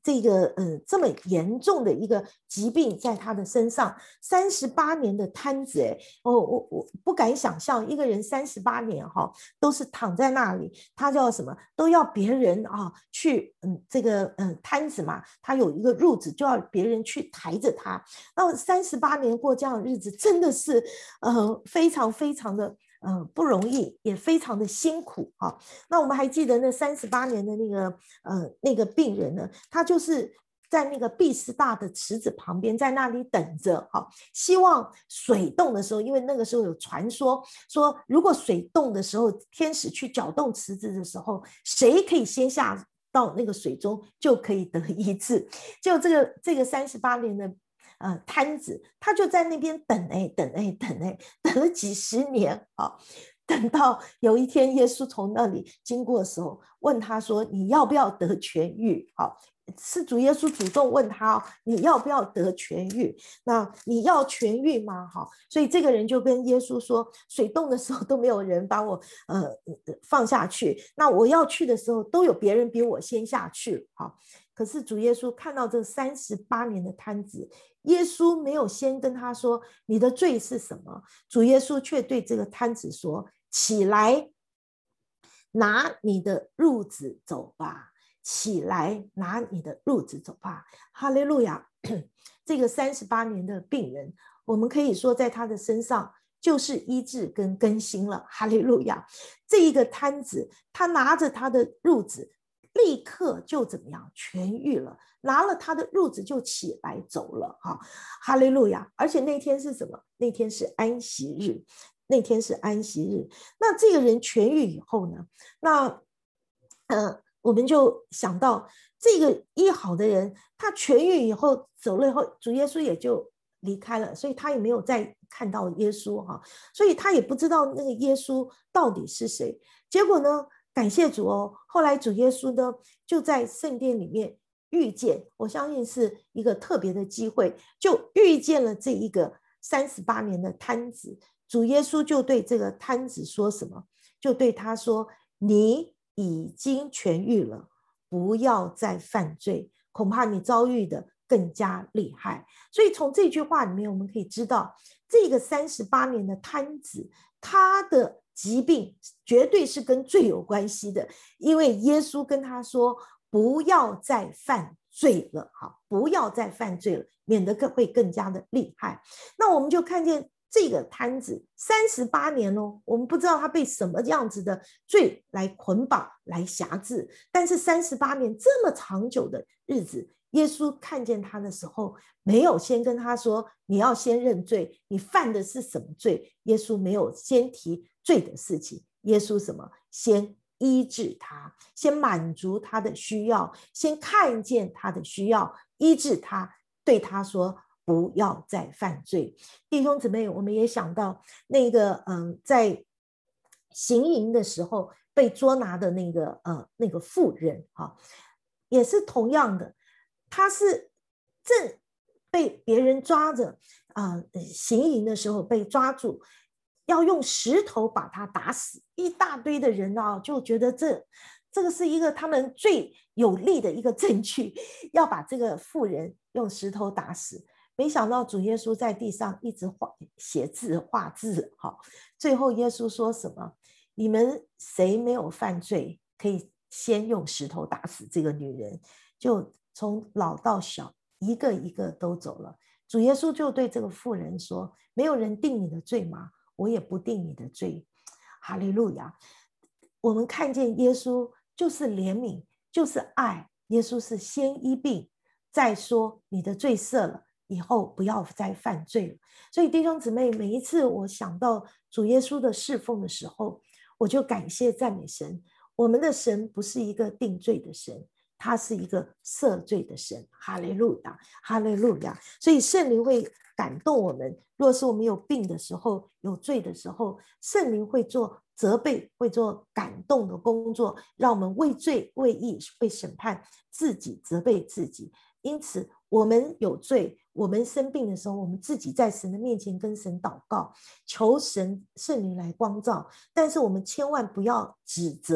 这个呃这么严重的一个疾病在他的身上，三十八年的瘫子，哎，我我我不敢想象一个人三十八年哈、哦、都是躺在那里，他叫什么都要别人啊去嗯这个嗯瘫子嘛，他有一个褥子就要别人去抬着他，那三十八年过这样的日子真的是呃非常非常的。呃，不容易，也非常的辛苦哈、哦。那我们还记得那三十八年的那个呃那个病人呢，他就是在那个毕士大的池子旁边，在那里等着哈、哦，希望水动的时候，因为那个时候有传说说，如果水动的时候，天使去搅动池子的时候，谁可以先下到那个水中，就可以得医治。就这个这个三十八年的。呃，瘫子他就在那边等哎等哎等哎等了几十年啊、哦，等到有一天耶稣从那里经过的时候，问他说：“你要不要得痊愈？”好、哦，是主耶稣主动问他、哦：“你要不要得痊愈？那你要痊愈吗？”好、哦，所以这个人就跟耶稣说：“水动的时候都没有人把我呃放下去，那我要去的时候都有别人比我先下去。”好、哦。可是主耶稣看到这三十八年的瘫子，耶稣没有先跟他说你的罪是什么，主耶稣却对这个瘫子说：“起来，拿你的褥子走吧，起来，拿你的褥子走吧。”哈利路亚！这个三十八年的病人，我们可以说在他的身上就是医治跟更新了。哈利路亚！这一个瘫子，他拿着他的褥子。立刻就怎么样痊愈了，拿了他的褥子就起来走了哈，哈利路亚！而且那天是什么？那天是安息日，那天是安息日。那这个人痊愈以后呢？那呃，我们就想到这个医好的人，他痊愈以后走了以后，主耶稣也就离开了，所以他也没有再看到耶稣哈，所以他也不知道那个耶稣到底是谁。结果呢？感谢主哦！后来主耶稣呢，就在圣殿里面遇见，我相信是一个特别的机会，就遇见了这一个三十八年的瘫子。主耶稣就对这个瘫子说什么？就对他说：“你已经痊愈了，不要再犯罪，恐怕你遭遇的更加厉害。”所以从这句话里面，我们可以知道，这个三十八年的瘫子，他的疾病绝对是跟罪有关系的，因为耶稣跟他说不要再犯罪了，好，不要再犯罪了，免得会更加的厉害。那我们就看见这个瘫子三十八年哦，我们不知道他被什么样子的罪来捆绑来辖制，但是三十八年这么长久的日子，耶稣看见他的时候，没有先跟他说你要先认罪，你犯的是什么罪？耶稣没有先提罪的事情，耶稣什么？先医治他，先满足他的需要，先看见他的需要，医治他，对他说不要再犯罪。弟兄姊妹，我们也想到那个嗯，在行营的时候被捉拿的那个呃那个妇人哈，也是同样的，他是正被别人抓着啊、呃，行营的时候被抓住。要用石头把他打死，一大堆的人啊，就觉得这这个是一个他们最有力的一个证据，要把这个妇人用石头打死。没想到主耶稣在地上一直画写字画字，好，最后耶稣说什么？你们谁没有犯罪，可以先用石头打死这个女人。就从老到小，一个一个都走了。主耶稣就对这个妇人说：“没有人定你的罪吗？我也不定你的罪。”哈利路亚！我们看见耶稣就是怜悯，就是爱。耶稣是先医病，再说你的罪赦了，以后不要再犯罪了。所以弟兄姊妹，每一次我想到主耶稣的侍奉的时候，我就感谢赞美神。我们的神不是一个定罪的神，他是一个赦罪的神。哈利路亚，哈利路亚！所以圣灵会感动我们。若是我们有病的时候，有罪的时候，圣灵会做责备，会做感动的工作，让我们为罪为义为审判自己，责备自己。因此我们有罪，我们生病的时候，我们自己在神的面前跟神祷告，求神圣灵来光照，但是我们千万不要指责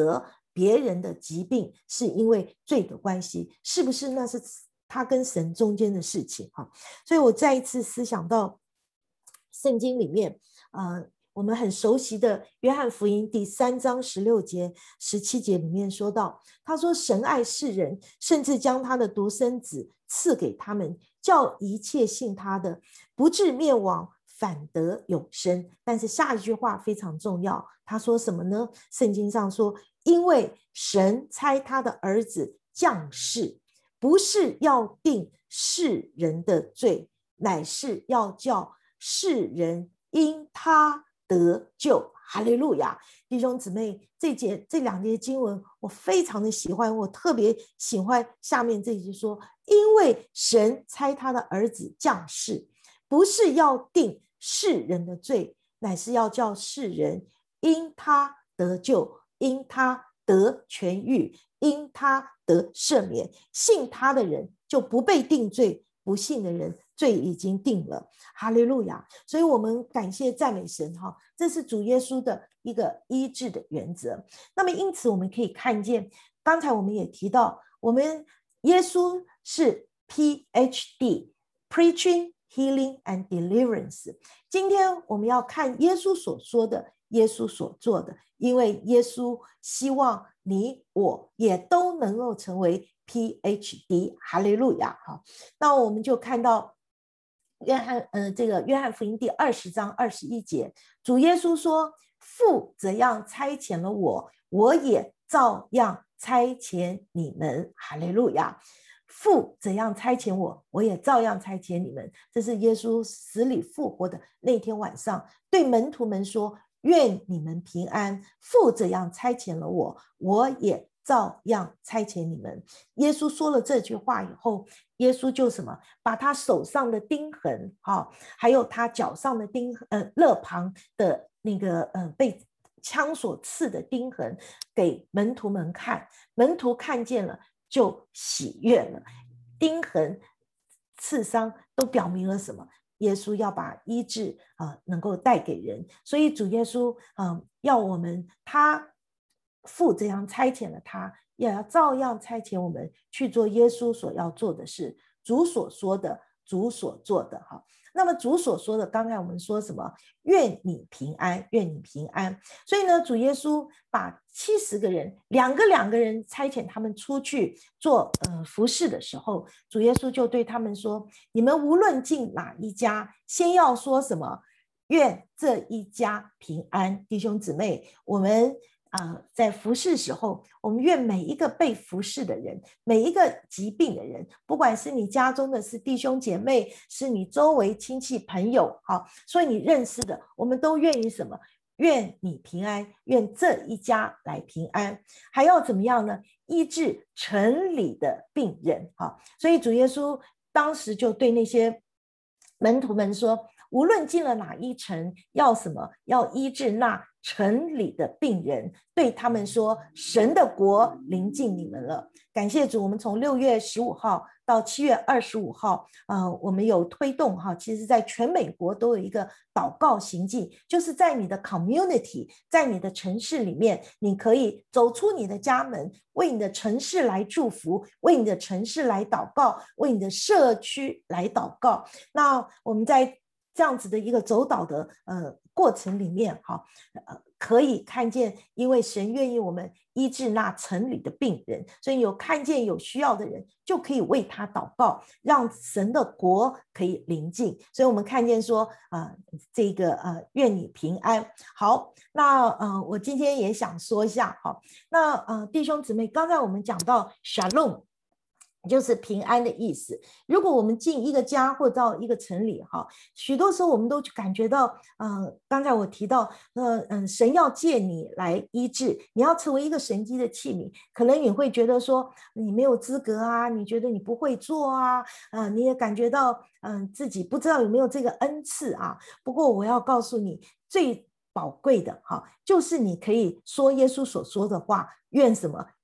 别人的疾病是因为罪的关系，是不是那是他跟神中间的事情哈？所以我再一次思想到圣经里面，呃，我们很熟悉的约翰福音第三章十六节、十七节里面说到，他说神爱世人，甚至将他的独生子赐给他们，叫一切信他的不至灭亡，反得永生。但是下一句话非常重要，他说什么呢？圣经上说，因为神差他的儿子降世，不是要定世人的罪，乃是要叫世人因他得救。哈利路亚！弟兄姊妹，这节这两节经文我非常的喜欢，我特别喜欢下面这一句说，因为神差他的儿子降世，不是要定世人的罪，乃是要叫世人因他得救，因他得痊愈，因他得赦免。信他的人就不被定罪，不信的人罪已经定了。哈利路亚！所以我们感谢赞美神哈，这是主耶稣的一个医治的原则。那么因此我们可以看见，刚才我们也提到，我们耶稣是 P H D Preaching Healing and Deliverance。 今天我们要看耶稣所说的，耶稣所做的，因为耶稣希望你我也都能够成为 P H D。 哈利路亚！那我们就看到约翰呃，这个约翰福音第二十章二十一节，主耶稣说，父怎样差遣了我，我也照样差遣你们。哈利路亚！父怎样差遣我，我也照样差遣你们。这是耶稣死里复活的那天晚上对门徒们说，愿你们平安，父怎样差遣了我，我也照样差遣你们。耶稣说了这句话以后，耶稣就什么，把他手上的钉痕、哦、还有他脚上的钉呃肋旁的那个呃被枪所刺的钉痕给门徒们看，门徒看见了就喜悦了。钉痕刺伤都表明了什么？耶稣要把医治、呃、能够带给人。所以主耶稣、呃、要我们，他父这样差遣了他，也要照样差遣我们去做耶稣所要做的事。主所说的，主所做的。那么主所说的，刚才我们说什么？愿你平安，愿你平安。所以呢，主耶稣把七十个人，两个两个人差遣他们出去做呃服事的时候，主耶稣就对他们说，你们无论进哪一家，先要说什么？愿这一家平安。弟兄姊妹，我们呃，在服事时候，我们愿每一个被服事的人，每一个疾病的人，不管是你家中的是弟兄姐妹，是你周围亲戚朋友，好，所以你认识的，我们都愿意什么？愿你平安，愿这一家来平安。还要怎么样呢？医治城里的病人。好，所以主耶稣当时就对那些门徒们说，无论进了哪一城，要什么？要医治那城里的病人，对他们说，神的国临近你们了。感谢主，我们从六月十五号到七月二十五号，呃，我们有推动哈，其实在全美国都有一个祷告行进，就是在你的 community， 在你的城市里面，你可以走出你的家门，为你的城市来祝福，为你的城市来祷告，为你的社区来祷告。那我们在这样子的一个走导的呃过程里面，哈，呃，可以看见，因为神愿意我们医治那城里的病人，所以有看见有需要的人，就可以为他祷告，让神的国可以临近。所以我们看见说，呃，这个呃，愿你平安。好，那呃，我今天也想说一下，哈，那呃，弟兄姊妹，刚才我们讲到 Shalom，就是平安的意思。如果我们进一个家或到一个城里，哈，许多时候我们都感觉到，呃，刚才我提到，呃，嗯，神要借你来医治，你要成为一个神迹的器皿，可能你会觉得说你没有资格啊，你觉得你不会做啊，呃，你也感觉到，嗯、呃，自己不知道有没有这个恩赐啊。不过我要告诉你，最宝贵的哈，就是你可以说耶稣所说的话，愿什么？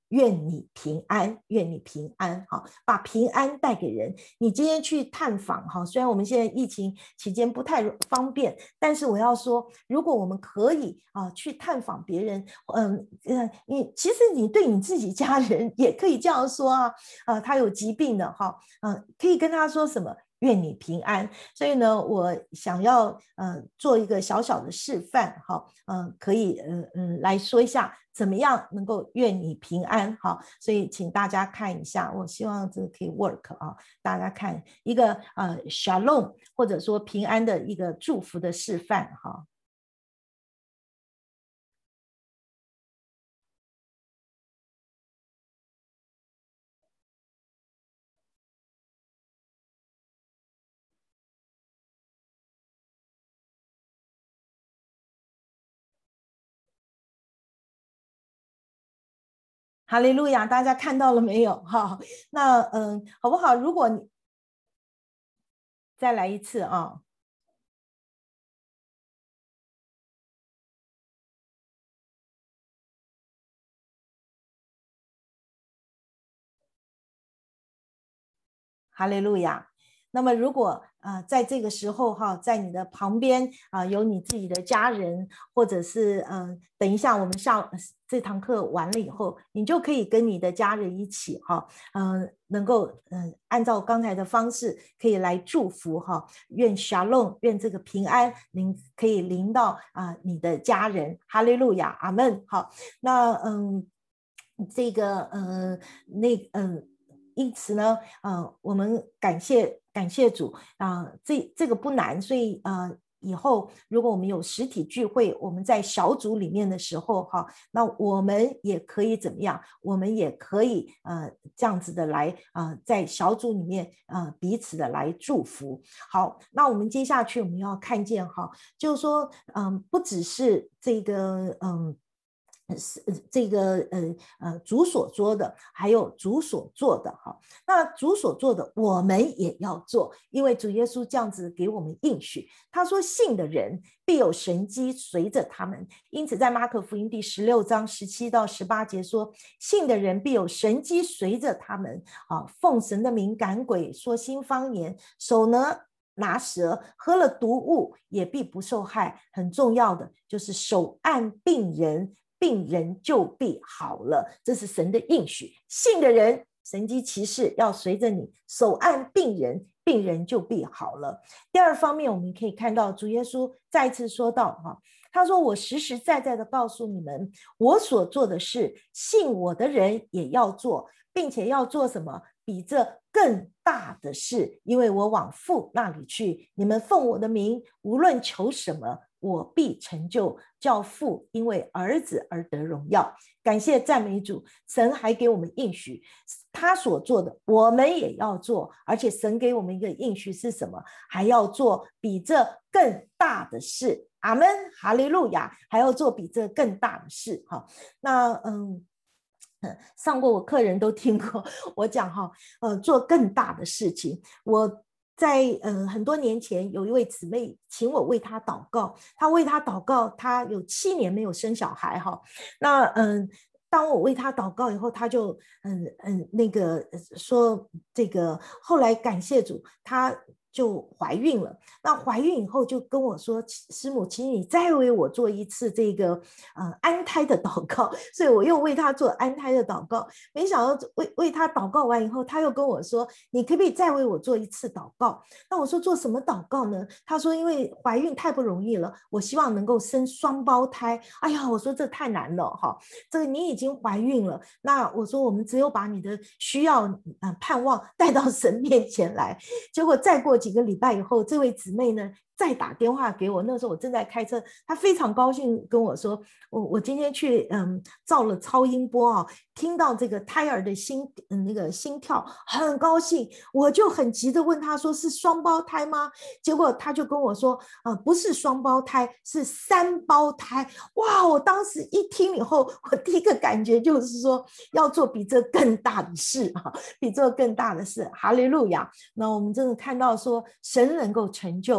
愿你平安，愿你平安，好，把平安带给人。你今天去探访，哈，虽然我们现在疫情期间不太方便，但是我要说，如果我们可以啊去探访别人，嗯呃，你其实你对你自己家人也可以这样说啊，啊，他有疾病的哈，嗯，可以跟他说什么？愿你平安。所以呢，我想要呃做一个小小的示范，哈，嗯，可以嗯嗯、呃、来说一下怎么样能够愿你平安，哈。所以请大家看一下，我希望这个可以 work 啊，大家看一个呃 shalom 或者说平安的一个祝福的示范，哈。哈利路亚，大家看到了没有？哈，那嗯，好不好？如果你再来一次啊。哈利路亚。那么如果呃在这个时候哈，在你的旁边啊、呃、有你自己的家人，或者是嗯、呃、等一下我们上这堂课完了以后，你就可以跟你的家人一起哈，嗯、呃、能够嗯、呃、按照刚才的方式可以来祝福哈，愿 Shalom 愿这个平安临可以临到啊、呃、你的家人。哈利路亚，阿们。好，那嗯这个嗯那嗯。因此呢，呃，我们感谢感谢主啊、呃，这这个不难，所以呃，以后如果我们有实体聚会，我们在小组里面的时候哈，那我们也可以怎么样？我们也可以呃这样子的来啊、呃，在小组里面呃彼此的来祝福。好，那我们接下去我们要看见哈，就是说嗯、呃，不只是这个嗯。是这个呃呃主所做的，还有主所做的哈。那主所做的，我们也要做，因为主耶稣这样子给我们应许，他说：“信的人必有神迹随着他们。”因此，在马可福音第十六章十七到十八节说：“信的人必有神迹随着他们啊，奉神的名赶鬼，说新方言，手呢拿蛇，喝了毒物也必不受害。”很重要的就是手按病人。病人就必好了，这是神的应许。信的人，神迹奇事要随着你，手按病人，病人就必好了。第二方面，我们可以看到主耶稣再次说到哈，他说：“我实实在在的告诉你们，我所做的事，信我的人也要做，并且要做什么？比这更大的事，因为我往父那里去。你们奉我的名，无论求什么，我必成就，叫父因为儿子而得荣耀。”感谢赞美主，神还给我们应许，他所做的我们也要做，而且神给我们一个应许是什么？还要做比这更大的事。阿们，哈利路亚，还要做比这更大的事。好，那嗯。上过我客人都听过我讲哈，呃，做更大的事情。我在嗯、呃、很多年前，有一位姊妹请我为她祷告，她为她祷告，她有七年没有生小孩哈。那嗯，当我为她祷告以后，她就嗯嗯那个说这个后来感谢主，她就怀孕了。那怀孕以后就跟我说：“师母，请你再为我做一次这个呃安胎的祷告。”所以我又为她做安胎的祷告。没想到为为她祷告完以后，她又跟我说：“你可不可以再为我做一次祷告？”那我说：“做什么祷告呢？”她说：“因为怀孕太不容易了，我希望能够生双胞胎。”哎呀，我说这太难了哈！这个你已经怀孕了，那我说我们只有把你的需要、呃、盼望带到神面前来。结果再过几个礼拜以后，这位姊妹呢再打电话给我，那时候我正在开车，她非常高兴跟我说：“我我今天去嗯照了超音波啊，听到这个胎儿的心嗯那个心跳，很高兴。”我就很急的问她说：“是双胞胎吗？”结果她就跟我说：“呃，不是双胞胎，是三胞胎。”哇！我当时一听以后，我第一个感觉就是说要做比这更大的事啊，比这更大的事。哈利路亚！那我们真的看到说神能够成就超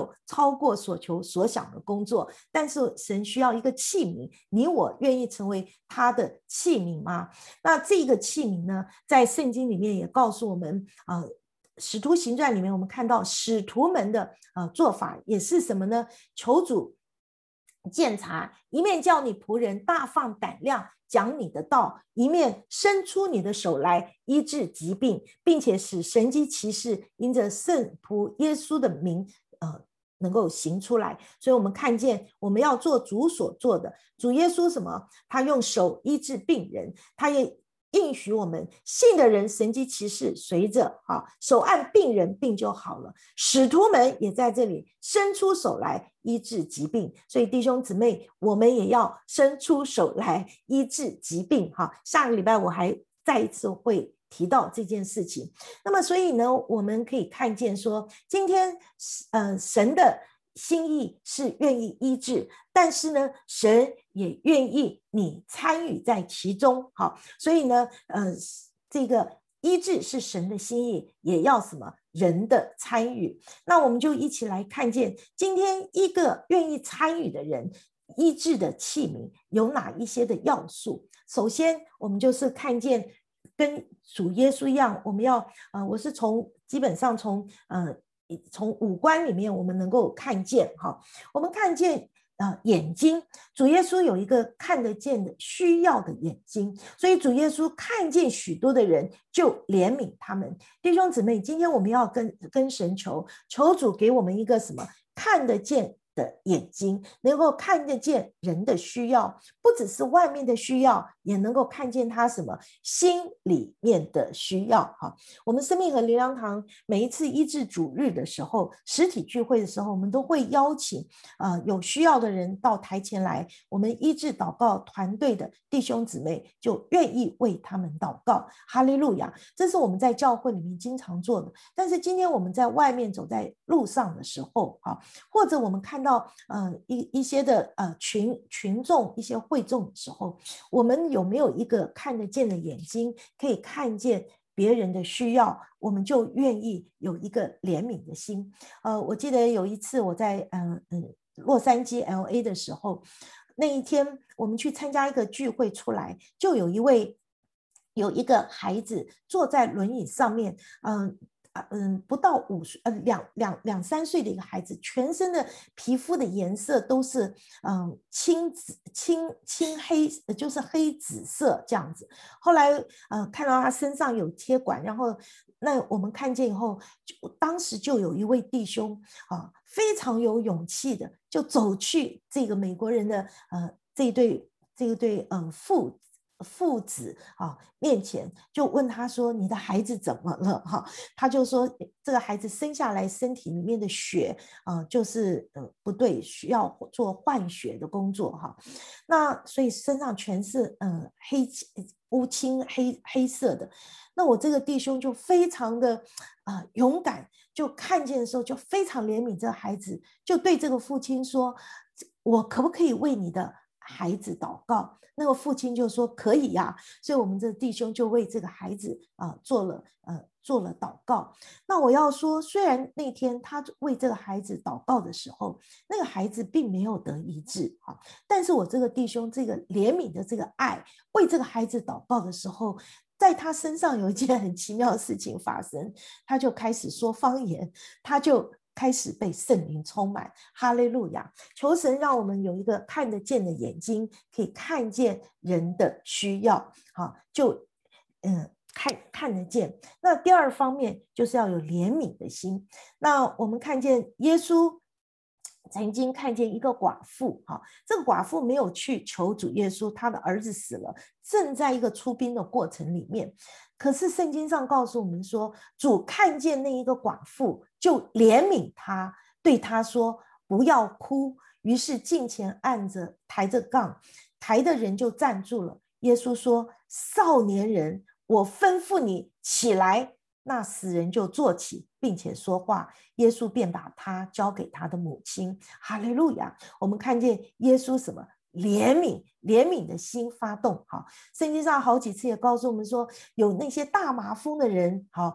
超过所求所想的工作，但是神需要一个器皿，你我愿意成为他的器皿吗？那这个器皿呢，在圣经里面也告诉我们啊、呃使徒行传里面我们看到使徒们的呃做法也是什么呢？求主鉴察，一面叫你仆人大放胆量讲你的道，一面伸出你的手来医治疾病，并且使神迹奇事因着圣仆耶稣的名呃能够行出来。所以我们看见我们要做主所做的，主耶稣什么？他用手医治病人，他也应许我们信的人神迹奇事随着啊，手按病人病就好了。使徒们也在这里伸出手来医治疾病，所以弟兄姊妹，我们也要伸出手来医治疾病哈。下个礼拜我还再一次会提到这件事情。那么所以呢，我们可以看见说，今天呃神的心意是愿意医治，但是呢，神也愿意你参与在其中。好，所以呢，呃，这个医治是神的心意，也要什么人的参与。那我们就一起来看见，今天一个愿意参与的人，医治的器皿有哪一些的要素？首先，我们就是看见跟主耶稣一样，我们要呃，我是从基本上从呃。从五官里面我们能够看见哈，我们看见呃眼睛，主耶稣有一个看得见的需要的眼睛，所以主耶稣看见许多的人就怜悯他们。弟兄姊妹，今天我们要跟跟神求，求主给我们一个什么看得见的眼睛，能够看得见人的需要，不只是外面的需要，也能够看见他什么心里面的需要哈。我们生命和灵粮堂每一次医治主日的时候，实体聚会的时候，我们都会邀请呃有需要的人到台前来，我们医治祷告团队的弟兄姊妹就愿意为他们祷告。哈利路亚，这是我们在教会里面经常做的。但是今天我们在外面走在路上的时候啊，或者我们看到呃一一些的呃群群众一些会众的时候，我们有没有一个看得见的眼睛，可以看见别人的需要，我们就愿意有一个怜悯的心。呃，我记得有一次我在嗯嗯洛杉矶 L A 的时候，那一天我们去参加一个聚会出来，就有一位有一个孩子坐在轮椅上面，嗯、呃。嗯，不到五岁，呃，两两两三岁的一个孩子，全身的皮肤的颜色都是嗯青紫青青黑，就是黑紫色这样子。后来呃看到他身上有贴管，然后那我们看见以后，就当时就有一位弟兄啊，非常有勇气的就走去这个美国人的呃这一对这一对呃父。父子啊面前就问他说：“你的孩子怎么了？”哈，他就说这个孩子生下来身体里面的血啊、呃，就是呃不对，需要做换血的工作哈。那所以身上全是嗯、呃、黑乌青黑黑色的。那我这个弟兄就非常的啊、呃、勇敢，就看见的时候就非常怜悯这个孩子，就对这个父亲说：“我可不可以为你的孩子祷告？”那个父亲就说可以呀、啊，所以我们这弟兄就为这个孩子啊、呃、做了呃做了祷告。那我要说，虽然那天他为这个孩子祷告的时候，那个孩子并没有得医治啊，但是我这个弟兄这个怜悯的这个爱，为这个孩子祷告的时候，在他身上有一件很奇妙的事情发生，他就开始说方言，他就开始被圣灵充满。哈利路亚，求神让我们有一个看得见的眼睛，可以看见人的需要，好，就嗯看看得见。那第二方面就是要有怜悯的心。那我们看见耶稣曾经看见一个寡妇，哈，这个寡妇没有去求主耶稣，她的儿子死了，正在一个出殡的过程里面。可是圣经上告诉我们说，主看见那一个寡妇，就怜悯她，对她说不要哭。于是近前按着抬着杠，抬的人就站住了。耶稣说：少年人，我吩咐你起来。那死人就坐起，并且说话，耶稣便把他交给他的母亲。哈利路亚！我们看见耶稣什么？怜悯，怜悯的心发动。好，圣经上好几次也告诉我们说，有那些大麻风的人，好，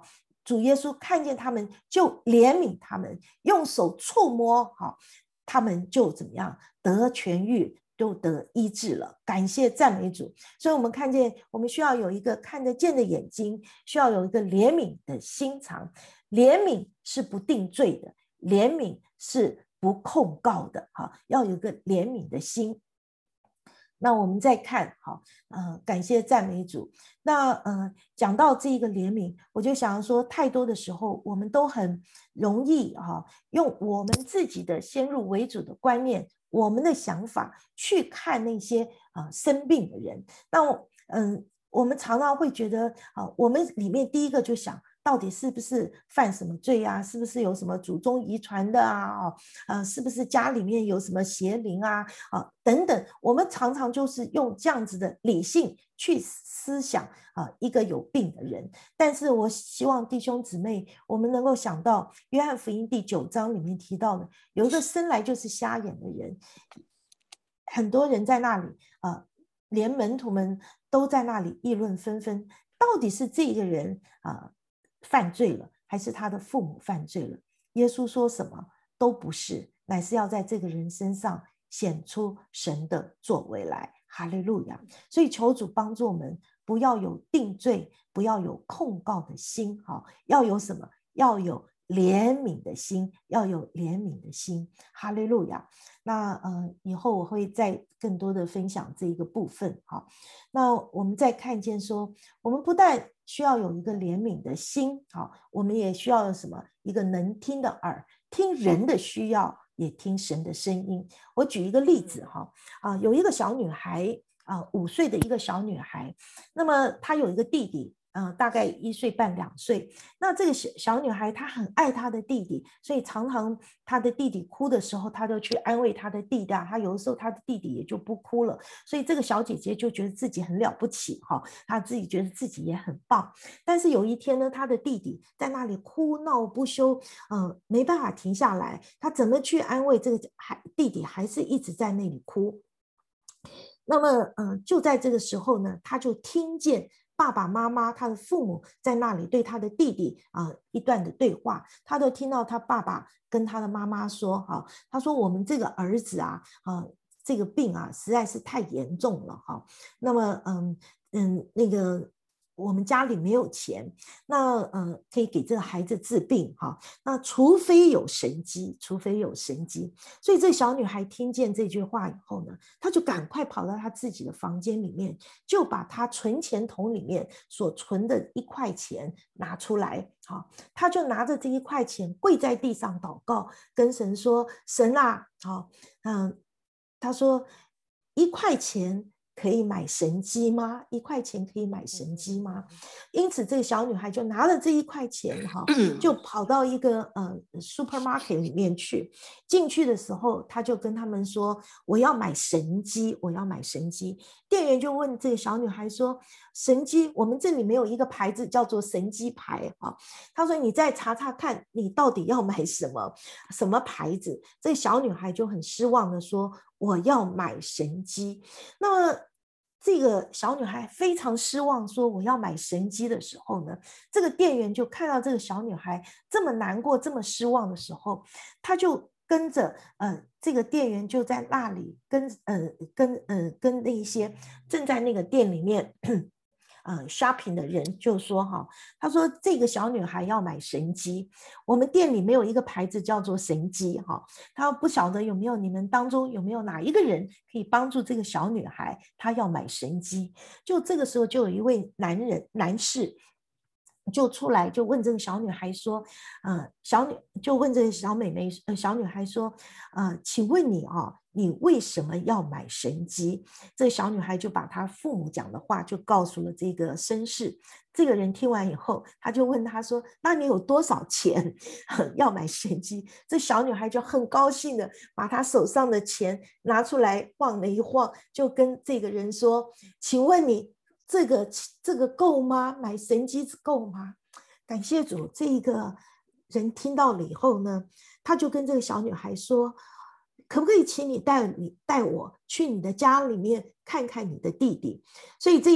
主耶稣看见他们就怜悯他们，用手触摸，好，他们就怎么样得痊愈，就得医治了。感谢赞美主。所以我们看见我们需要有一个看得见的眼睛，需要有一个怜悯的心肠。怜悯是不定罪的，怜悯是不控告的，要有一个怜悯的心。那我们再看，好，呃，感谢赞美主。那呃，讲到这个怜悯，我就想说，太多的时候，我们都很容易哈、啊，用我们自己的先入为主的观念，我们的想法去看那些啊、呃、生病的人。那嗯、呃，我们常常会觉得啊、呃，我们里面第一个就想，到底是不是犯什么罪啊？是不是有什么祖宗遗传的啊？哦，呃，是不是家里面有什么邪灵啊？啊，等等，我们常常就是用这样子的理性去思想啊，一个有病的人。但是我希望弟兄姊妹，我们能够想到约翰福音第九章里面提到的，有一个生来就是瞎眼的人，很多人在那里啊，连门徒们都在那里议论纷纷，到底是这个人啊犯罪了，还是他的父母犯罪了？耶稣说什么？都不是，乃是要在这个人身上显出神的作为来。哈利路亚！所以求主帮助我们，不要有定罪，不要有控告的心，好，要有什么？要有怜悯的心，要有怜悯的心。哈利路亚！那呃，以后我会再更多的分享这一个部分。好，那我们再看见说，我们不但需要有一个怜悯的心，好，我们也需要有什么？一个能听的耳，听人的需要，也听神的声音。我举一个例子哈，啊，有一个小女孩啊，五岁的一个小女孩，那么她有一个弟弟。呃，大概一岁半两岁，那这个小小女孩她很爱她的弟弟，所以常常她的弟弟哭的时候，她就去安慰她的弟弟，她有的时候她的弟弟也就不哭了，所以这个小姐姐就觉得自己很了不起哈，她自己觉得自己也很棒。但是有一天呢，她的弟弟在那里哭闹不休，呃，没办法停下来，她怎么去安慰这个弟弟，还是一直在那里哭。那么，呃，就在这个时候呢，她就听见爸爸妈妈他的父母在那里对他的弟弟啊、呃、一段的对话，他都听到他爸爸跟他的妈妈说哈、啊，他说我们这个儿子啊啊这个病啊实在是太严重了哈、啊，那么嗯嗯那个我们家里没有钱，那呃可以给这个孩子治病哈、啊，那除非有神迹，除非有神迹。所以这小女孩听见这句话以后呢，她就赶快跑到她自己的房间里面，就把她存钱筒里面所存的一块钱拿出来，好，她就拿着这一块钱跪在地上祷告，跟神说：“神啊，好，嗯，她说一块钱。”可以买神机吗？一块钱可以买神机吗？因此，这个小女孩就拿了这一块钱，哈，就跑到一个呃 supermarket 里面去。进去的时候，她就跟他们说：“我要买神机，我要买神机。”店员就问这个小女孩说：“神机，我们这里没有一个牌子叫做神机牌啊。”她说：“你再查查看，你到底要买什么什么牌子？”这个小女孩就很失望的说：“我要买神机。”那么这个小女孩非常失望，说我要买神机的时候呢，这个店员就看到这个小女孩这么难过、这么失望的时候，他就跟着呃，这个店员就在那里跟呃跟呃跟那一些正在那个店里面。呃 shopping 的人就说哈，他说这个小女孩要买神机，我们店里没有一个牌子叫做神机哈，他不晓得有没有你们当中有没有哪一个人可以帮助这个小女孩，她要买神机。就这个时候就有一位男人男士就出来就问这个小女孩说，呃，小女就问这个小妹妹，呃，小女孩说，呃，请问你啊，你为什么要买神机？这个小女孩就把她父母讲的话就告诉了这个绅士。这个人听完以后，他就问他说：“那你有多少钱要买神机？”这小女孩就很高兴的把她手上的钱拿出来晃了一晃，就跟这个人说：“请问你。”这个这个够吗？买神机够吗？感谢主，这一个人听到了以后呢，他就跟这个小女孩说：“可不可以请你带你带我去你的家里面看看你的弟弟？”所以这个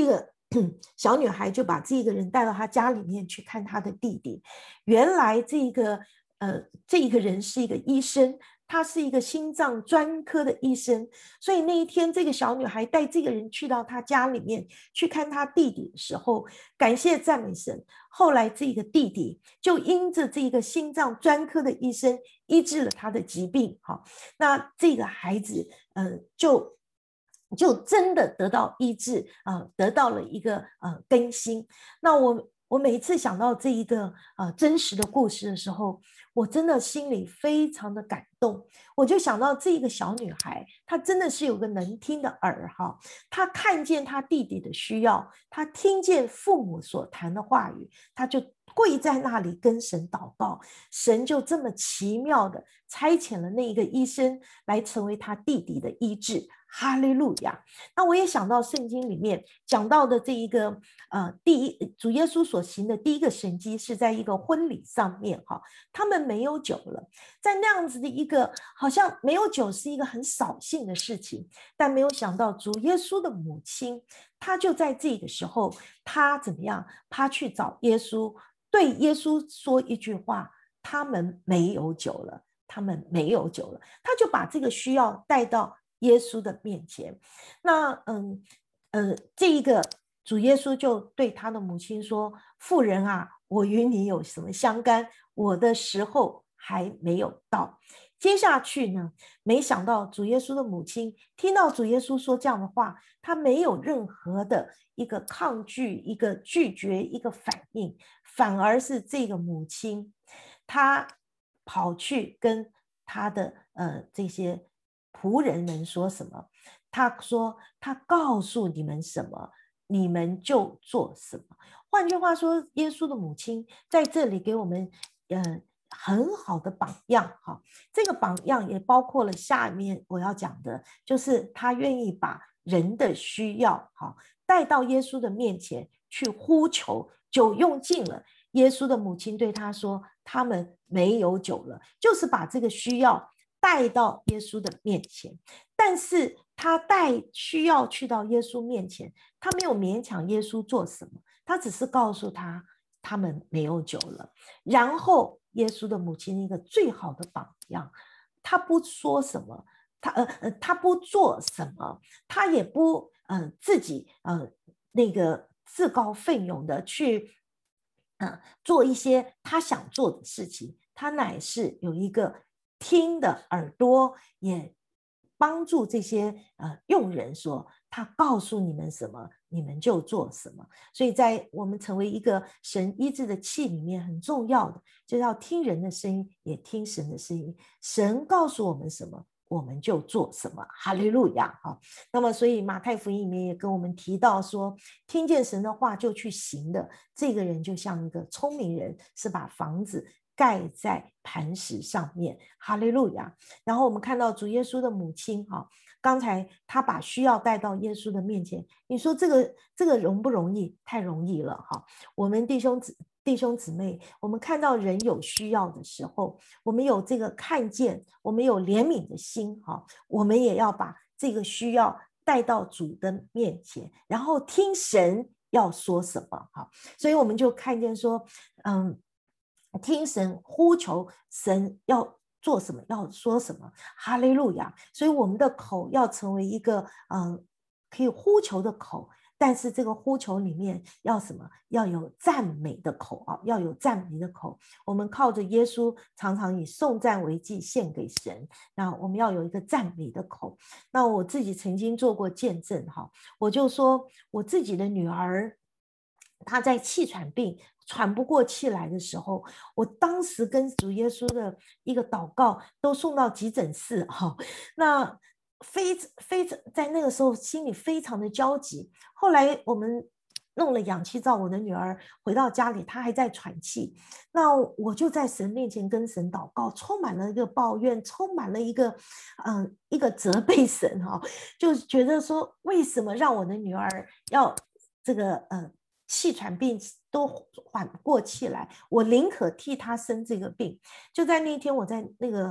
小女孩就把这个人带到她家里面去看她的弟弟。原来这个呃这个人是一个医生，他是一个心脏专科的医生，所以那一天这个小女孩带这个人去到她家里面去看她弟弟的时候，感谢赞美神，后来这个弟弟就因着这个心脏专科的医生医治了他的疾病。好，那这个孩子呃就就真的得到医治啊、呃，得到了一个呃更新。那我我每一次想到这一个呃真实的故事的时候，我真的心里非常的感动。我就想到这个小女孩，她真的是有个能听的耳哈，她看见她弟弟的需要，她听见父母所谈的话语，她就跪在那里跟神祷告，神就这么奇妙的差遣了那一个医生来成为她弟弟的医治。哈利路亚！那我也想到圣经里面讲到的这一个呃，第一主耶稣所行的第一个神迹是在一个婚礼上面哈，他们没有酒了，在那样子的一个好像没有酒是一个很扫兴的事情，但没有想到主耶稣的母亲，她就在这个时候，她怎么样？她去找耶稣，对耶稣说一句话：他们没有酒了，他们没有酒了。她就把这个需要带到耶稣的面前。那嗯呃，这一个主耶稣就对他的母亲说：妇人啊，我与你有什么相干？我的时候还没有到。接下去呢，没想到主耶稣的母亲听到主耶稣说这样的话，她没有任何的一个抗拒，一个拒绝，一个反应，反而是这个母亲她跑去跟她的呃这些仆人们说什么？他说他告诉你们什么，你们就做什么。换句话说，耶稣的母亲在这里给我们呃很好的榜样哈。这个榜样也包括了下面我要讲的，就是他愿意把人的需要哈带到耶稣的面前去呼求，酒用尽了。耶稣的母亲对他说：他们没有酒了，就是把这个需要带到耶稣的面前。但是他带需要去到耶稣面前，他没有勉强耶稣做什么，他只是告诉他他们没有酒了。然后耶稣的母亲一个最好的榜样，他不说什么，他呃呃他不做什么，他也不呃自己呃那个自告奋勇的去呃做一些他想做的事情，他乃是有一个听的耳朵，也帮助这些呃用人说，他告诉你们什么，你们就做什么。所以在我们成为一个神医治的器里面，很重要的就是要听人的声音，也听神的声音。神告诉我们什么，我们就做什么。哈利路亚！哈，那么所以马太福音里面也跟我们提到说，听见神的话就去行的，这个人就像一个聪明人，是把房子盖在磐石上面。哈利路亚！然后我们看到主耶稣的母亲哈，刚才他把需要带到耶稣的面前，你说这个这个容不容易？太容易了哈！我们弟兄姊弟兄姊妹，我们看到人有需要的时候，我们有这个看见，我们有怜悯的心哈，我们也要把这个需要带到主的面前，然后听神要说什么哈。所以我们就看见说，嗯。听神呼求，神要做什么，要说什么。哈利路亚！所以我们的口要成为一个呃可以呼求的口，但是这个呼求里面要什么？要有赞美的口啊，要有赞美的口。我们靠着耶稣，常常以颂赞为祭献给神。那我们要有一个赞美的口。那我自己曾经做过见证哈，我就说我自己的女儿，她在气喘病喘不过气来的时候，我当时跟主耶稣的一个祷告都送到急诊室哈，那非非在那个时候心里非常的焦急。后来我们弄了氧气罩，我的女儿回到家里，她还在喘气，那我就在神面前跟神祷告，充满了一个抱怨，充满了一个嗯、呃、一个责备神哈，就觉得说为什么让我的女儿要这个呃气喘病都缓不过气来，我宁可替她生这个病。就在那天，我在那个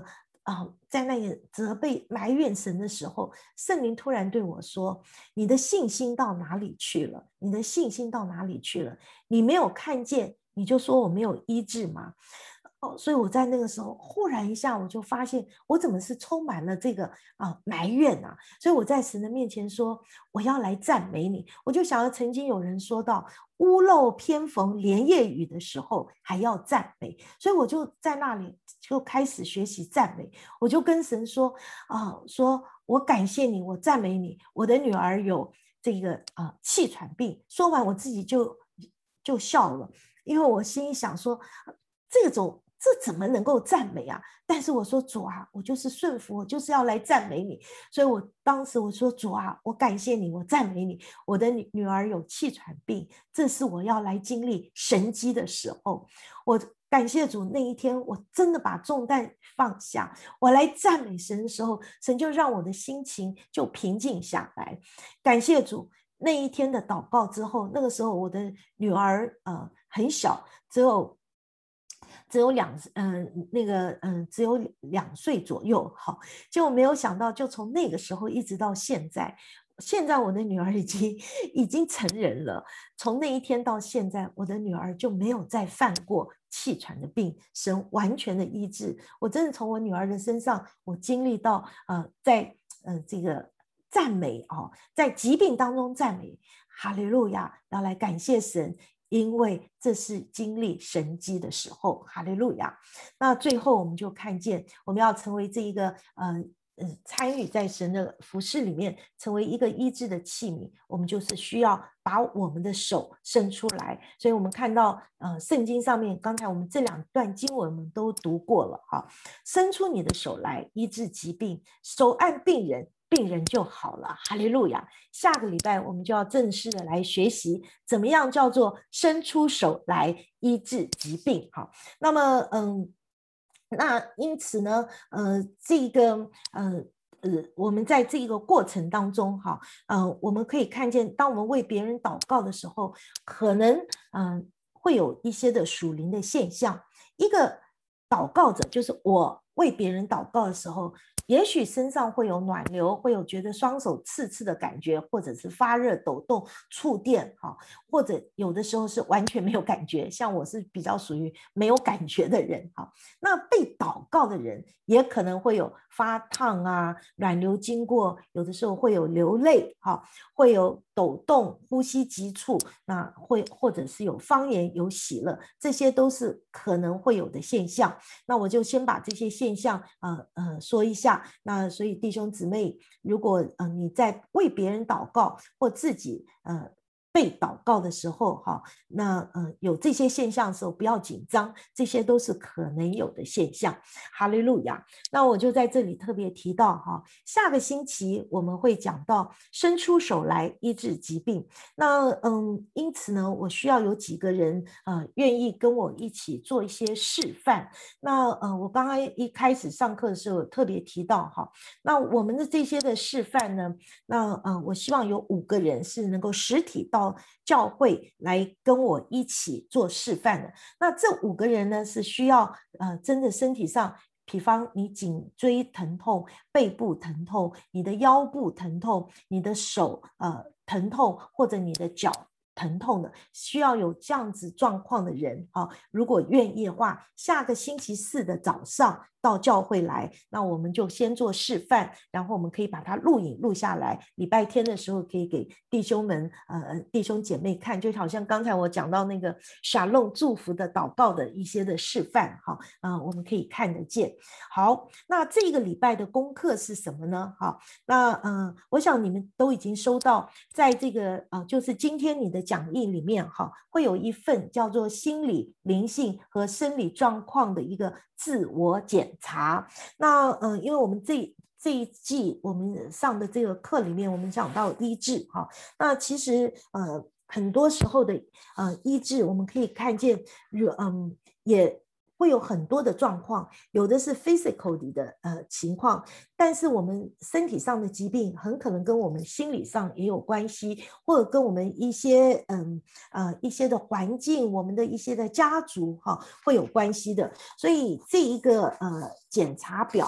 啊，在那个责备埋怨神的时候，圣灵突然对我说：你的信心到哪里去了？你的信心到哪里去了？你没有看见，你就说我没有医治吗？哦，所以我在那个时候忽然一下，我就发现我怎么是充满了这个啊埋怨啊！所以我在神的面前说，我要来赞美你。我就想到曾经有人说到，屋漏偏逢连夜雨的时候还要赞美，所以我就在那里就开始学习赞美。我就跟神说啊，说我感谢你，我赞美你。我的女儿有这个啊气喘病，说完我自己就就笑了，因为我心里想说，这种这怎么能够赞美啊？但是我说主啊，我就是顺服，我就是要来赞美你。所以我当时我说主啊，我感谢你，我赞美你。我的女女儿有气喘病，这是我要来经历神迹的时候。我感谢主，那一天我真的把重担放下，我来赞美神的时候，神就让我的心情就平静下来。感谢主，那一天的祷告之后，那个时候我的女儿呃很小，只有只有两嗯、呃、那个嗯、呃、只有两岁左右，好，结果没有想到，就从那个时候一直到现在。现在我的女儿已经已经成人了，从那一天到现在，我的女儿就没有再犯过气喘的病，神完全的医治。我真的从我女儿的身上，我经历到呃，在呃这个赞美哦，在疾病当中赞美，哈利路亚，要来感谢神，因为这是经历神迹的时候，哈利路亚。那最后我们就看见，我们要成为这一个呃。呃，参与在神的服事里面，成为一个医治的器皿，我们就是需要把我们的手伸出来。所以我们看到呃，圣经上面刚才我们这两段经文我们都读过了哈，伸出你的手来医治疾病，手按病人，病人就好了，哈利路亚。下个礼拜我们就要正式的来学习怎么样叫做伸出手来医治疾病。好，那么嗯那因此呢，呃，这个呃呃，我们在这个过程当中，哈，呃，我们可以看见，当我们为别人祷告的时候，可能嗯、呃、会有一些的属灵的现象。一个祷告者，就是我为别人祷告的时候，也许身上会有暖流，会有觉得双手刺刺的感觉，或者是发热、抖动、触电，哈，或者有的时候是完全没有感觉，像我是比较属于没有感觉的人，哈。那被祷告的人也可能会有发烫啊，暖流经过，有的时候会有流泪，哈，会有抖动、呼吸急促，那会或者是有方言、有喜乐，这些都是可能会有的现象。那我就先把这些现象呃呃说一下。那所以弟兄姊妹，如果呃你在为别人祷告或自己呃被祷告的时候，哈，那呃有这些现象的时候，不要紧张，这些都是可能有的现象。哈利路亚。那我就在这里特别提到哈，下个星期我们会讲到伸出手来医治疾病。那嗯，因此呢，我需要有几个人呃愿意跟我一起做一些示范。那呃，我刚刚一开始上课的时候特别提到哈，那我们的这些的示范呢，那呃，我希望有五个人是能够实体到教会来跟我一起做示范的。那这五个人呢，是需要呃真的身体上，比方你颈椎疼痛、背部疼痛、你的腰部疼痛、你的手呃疼痛，或者你的脚疼痛的，需要有这样子状况的人啊，如果愿意的话，下个星期四的早上到教会来，那我们就先做示范，然后我们可以把它录影录下来，礼拜天的时候可以给弟兄们呃弟兄姐妹看，就好像刚才我讲到那个沙龙祝福的祷告的一些的示范哈，呃，我们可以看得见。好，那这个礼拜的功课是什么呢？好，那呃，我想你们都已经收到，在这个呃，就是今天你的讲义里面哈，会有一份叫做心理、灵性和生理状况的一个自我检查。那呃，因为我们这这一季我们上的这个课里面，我们讲到医治哈，那其实呃很多时候的呃医治，我们可以看见，嗯，也会有很多的状况，有的是 physical 的呃情况，但是我们身体上的疾病很可能跟我们心理上也有关系，或者跟我们一些嗯呃一些的环境，我们的一些的家族哈、哦、会有关系的。所以这一个呃检查表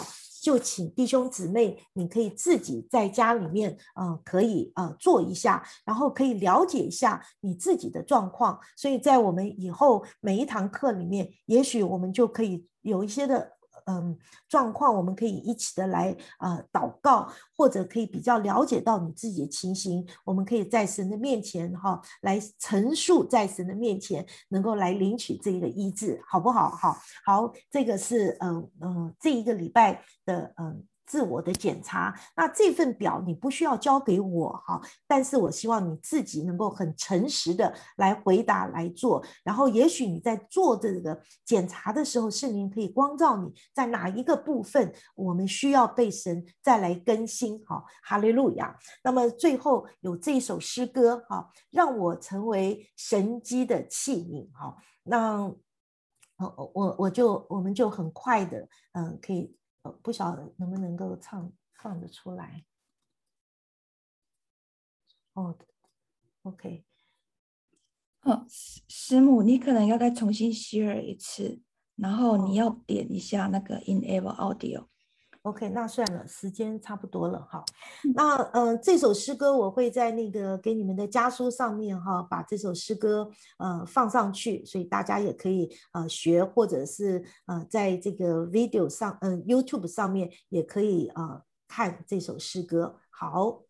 就请弟兄姊妹，你可以自己在家里面，呃，可以呃做一下，然后可以了解一下你自己的状况。所以在我们以后每一堂课里面，也许我们就可以有一些的嗯，状况，我们可以一起的来呃祷告，或者可以比较了解到你自己的情形，我们可以在神的面前哈，来陈述在神的面前，能够来领取这个医治，好不好？好，好，这个是嗯嗯、呃呃、这一个礼拜的嗯。呃自我的检查，那这份表你不需要交给我哈，但是我希望你自己能够很诚实的来回答来做，然后也许你在做这个检查的时候，圣灵可以光照你在哪一个部分我们需要被神再来更新，好，哈利路亚。那么最后有这一首诗歌哈，让我成为神机的器皿，好，那我我就我们就很快的嗯可以。不晓得能不能够唱放得出来哦 ，OK， 哦，师母，你可能要再重新 share 一次，然后你要点一下那个 Enable Audio。OK， 那算了，时间差不多了哈。那呃，这首诗歌我会在那个给你们的家书上面哈，把这首诗歌呃放上去，所以大家也可以呃学，或者是呃在这个 video 上，嗯、呃、YouTube 上面也可以呃看这首诗歌。好，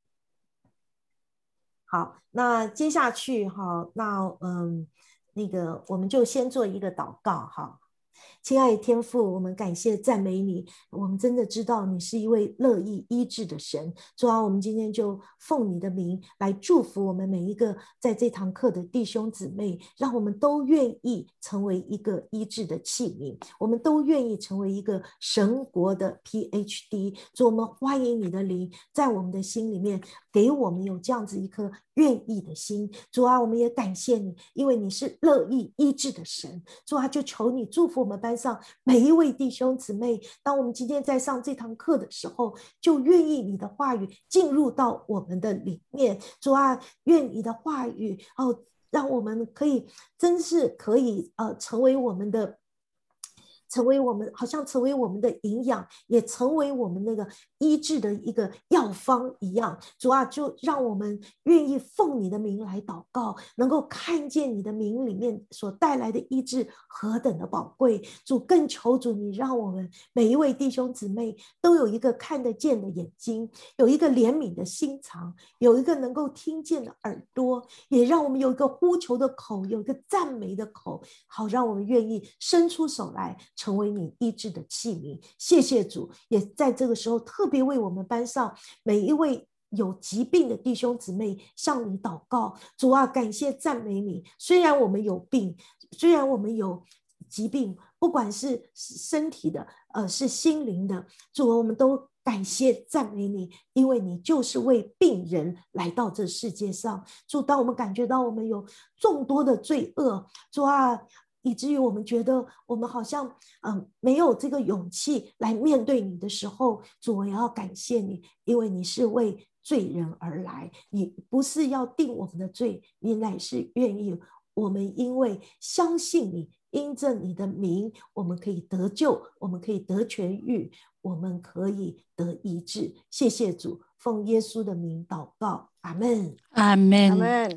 好，那接下去哈，那嗯那个我们就先做一个祷告哈。亲爱的天父，我们感谢赞美你，我们真的知道你是一位乐意医治的神。主啊，我们今天就奉你的名来祝福我们每一个在这堂课的弟兄姊妹，让我们都愿意成为一个医治的器皿，我们都愿意成为一个神国的 P H D。 主，我们欢迎你的灵在我们的心里面，给我们有这样子一颗愿意的心。主啊，我们也感谢你，因为你是乐意医治的神。主啊，就求你祝福我们班上每一位弟兄姊妹，当我们今天在上这堂课的时候，就愿意你的话语进入到我们的里面。主啊，愿你的话语哦，让我们可以真是可以呃成为我们的成为我们好像成为我们的营养，也成为我们那个医治的一个药方一样。主啊，就让我们愿意奉你的名来祷告，能够看见你的名里面所带来的医治何等的宝贵。主，更求主你让我们每一位弟兄姊妹都有一个看得见的眼睛，有一个怜悯的心肠，有一个能够听见的耳朵，也让我们有一个呼求的口，有一个赞美的口，好让我们愿意伸出手来成为你医治的器皿。谢谢主，也在这个时候特别为我们班上每一位有疾病的弟兄姊妹向你祷告。主啊，感谢赞美你，虽然我们有病，虽然我们有疾病，不管是身体的呃，是心灵的，主啊，我们都感谢赞美你，因为你就是为病人来到这世界上。主，当我们感觉到我们有众多的罪恶，主啊，以至于我们觉得我们好像嗯没有这个勇气来面对你的时候，主，我也要感谢你，因为你是为罪人而来，你不是要定我们的罪，你乃是愿意我们因为相信你，因着你的名，我们可以得救，我们可以得痊愈，我们可以得医治。谢谢主，奉耶稣的名祷告，阿们， 阿们， 阿们。